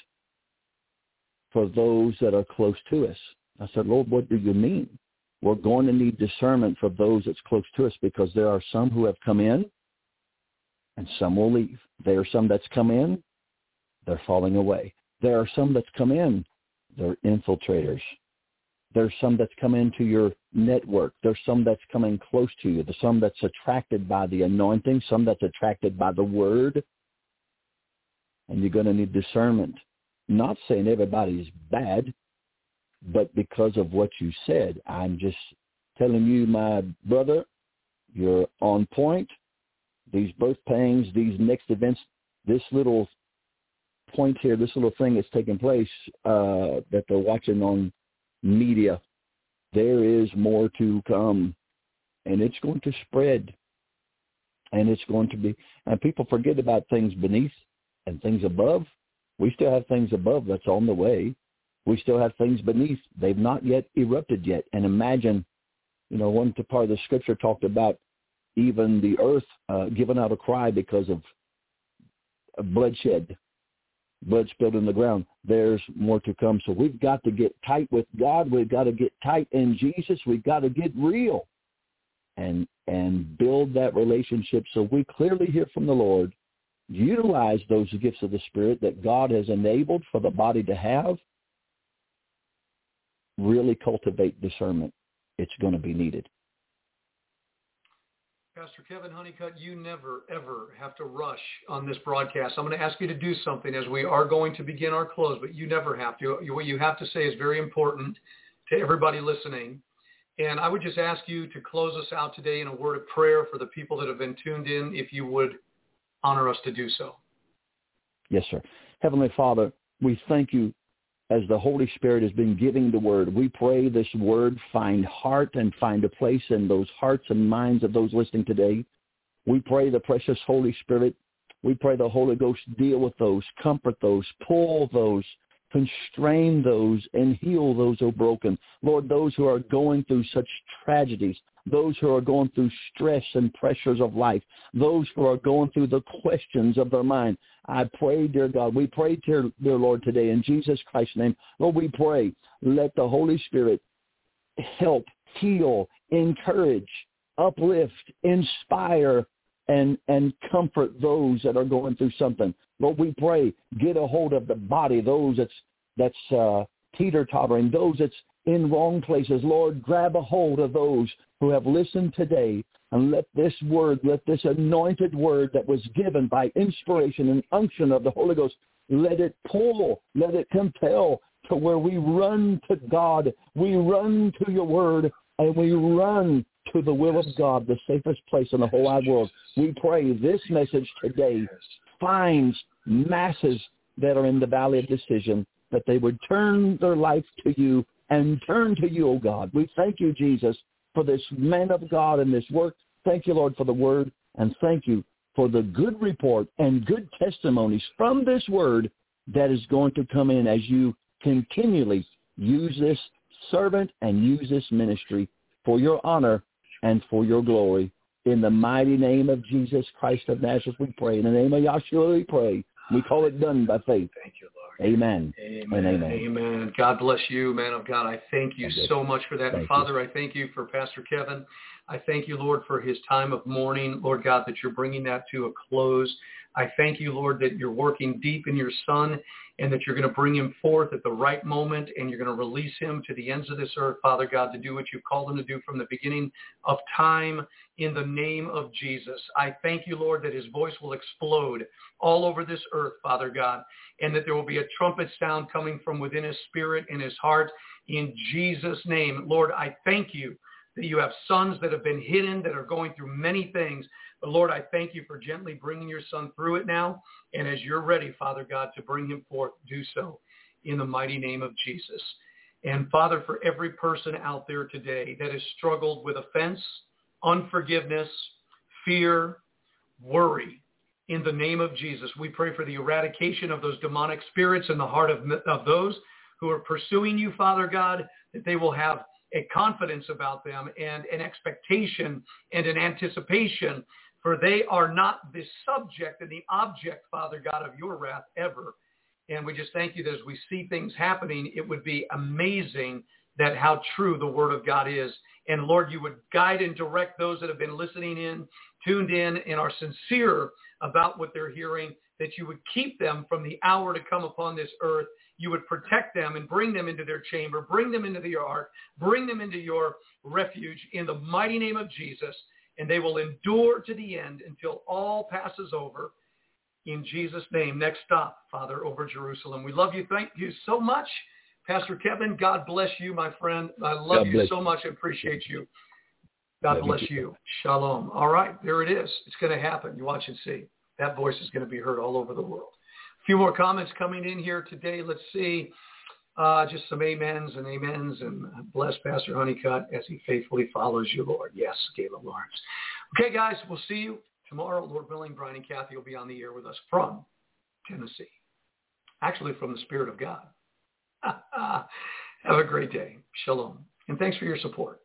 for those that are close to us. I said, Lord, what do you mean? We're going to need discernment for those that's close to us because there are some who have come in and some will leave. There are some that's come in, they're falling away. There are some that's come in, they're infiltrators. There's some that's come into your network. There's some that's coming close to you. There's some that's attracted by the anointing, some that's attracted by the word. And you're going to need discernment. Not saying everybody's bad, but because of what you said, I'm just telling you, my brother, you're on point. These birth pangs, these next events, this little point here, this little thing that's taking place that they're watching on media, there is more to come, and it's going to spread, and it's going to be, and people forget about things beneath and things above. We still have things above that's on the way. We still have things beneath. They've not yet erupted yet. And imagine, one part of the scripture talked about even the earth giving out a cry because of bloodshed, blood spilled in the ground. There's more to come. So we've got to get tight with God. We've got to get tight in Jesus. We've got to get real and build that relationship so we clearly hear from the Lord. Utilize those gifts of the Spirit that God has enabled for the body to have. Really cultivate discernment. It's going to be needed. Pastor Kevin Honeycutt, you never, ever have to rush on this broadcast. I'm going to ask you to do something as we are going to begin our close, but you never have to. What you have to say is very important to everybody listening. And I would just ask you to close us out today in a word of prayer for the people that have been tuned in, if you would honor us to do so. Yes, sir. Heavenly Father, we thank you as the Holy Spirit has been giving the word. We pray this word find heart and find a place in those hearts and minds of those listening today. We pray the precious Holy Spirit. We pray the Holy Ghost deal with those, comfort those, pull those, constrain those, and heal those who are broken. Lord, those who are going through such tragedies, those who are going through stress and pressures of life, those who are going through the questions of their mind. I pray, dear God, we pray, dear Lord, today in Jesus Christ's name. Lord, we pray, let the Holy Spirit help, heal, encourage, uplift, inspire, and comfort those that are going through something. Lord, we pray, get a hold of the body, those that's teeter-tottering, those that's in wrong places. Lord, grab a hold of those who have listened today, and let this word, let this anointed word that was given by inspiration and unction of the Holy Ghost, let it pull, let it compel to where we run to God, we run to your word, and we run to the will of God, the safest place in the whole wide world. We pray this message today finds masses that are in the valley of decision, that they would turn their life to you and turn to you, O God. We thank you, Jesus, for this man of God and this work. Thank you, Lord, for the word, and thank you for the good report and good testimonies from this word that is going to come in as you continually use this servant and use this ministry for your honor and for your glory. In the mighty name of Jesus Christ of Nazareth, we pray. In the name of Yahshua, we pray. We call it done by faith. Thank you, Lord. Amen. Amen. And amen. Amen. God bless you, man of God. I thank you so much for that. And Father, I thank you for Pastor Kevin. I thank you, Lord, for his time of mourning, Lord God, that you're bringing that to a close. I thank you, Lord, that you're working deep in your son and that you're going to bring him forth at the right moment and you're going to release him to the ends of this earth, Father God, to do what you've called him to do from the beginning of time in the name of Jesus. I thank you, Lord, that his voice will explode all over this earth, Father God, and that there will be a trumpet sound coming from within his spirit and his heart in Jesus' name. Lord, I thank you that you have sons that have been hidden, that are going through many things. But Lord, I thank you for gently bringing your son through it now. And as you're ready, Father God, to bring him forth, do so in the mighty name of Jesus. And Father, for every person out there today that has struggled with offense, unforgiveness, fear, worry, in the name of Jesus, we pray for the eradication of those demonic spirits in the heart of those who are pursuing you, Father God, that they will have a confidence about them and an expectation and an anticipation, for they are not the subject and the object, Father God, of your wrath ever. And we just thank you that as we see things happening, it would be amazing that how true the word of God is. And Lord, you would guide and direct those that have been listening in, tuned in, and are sincere about what they're hearing, that you would keep them from the hour to come upon this earth. You would protect them and bring them into their chamber, bring them into your ark, bring them into your refuge in the mighty name of Jesus, and they will endure to the end until all passes over. In Jesus' name, next stop, Father, over Jerusalem. We love you. Thank you so much, Pastor Kevin. God bless you, my friend. I love you so much. I appreciate you. God bless you. Shalom. All right, there it is. It's going to happen. You watch and see. That voice is going to be heard all over the world. A few more comments coming in here today. Let's see. Just some amens, and bless Pastor Honeycutt as he faithfully follows you, Lord. Yes, Gayla Lawrence. Okay, guys, we'll see you tomorrow. Lord willing, Brian and Kathy will be on the air with us from Tennessee. Actually, from the Spirit of God. Have a great day. Shalom. And thanks for your support.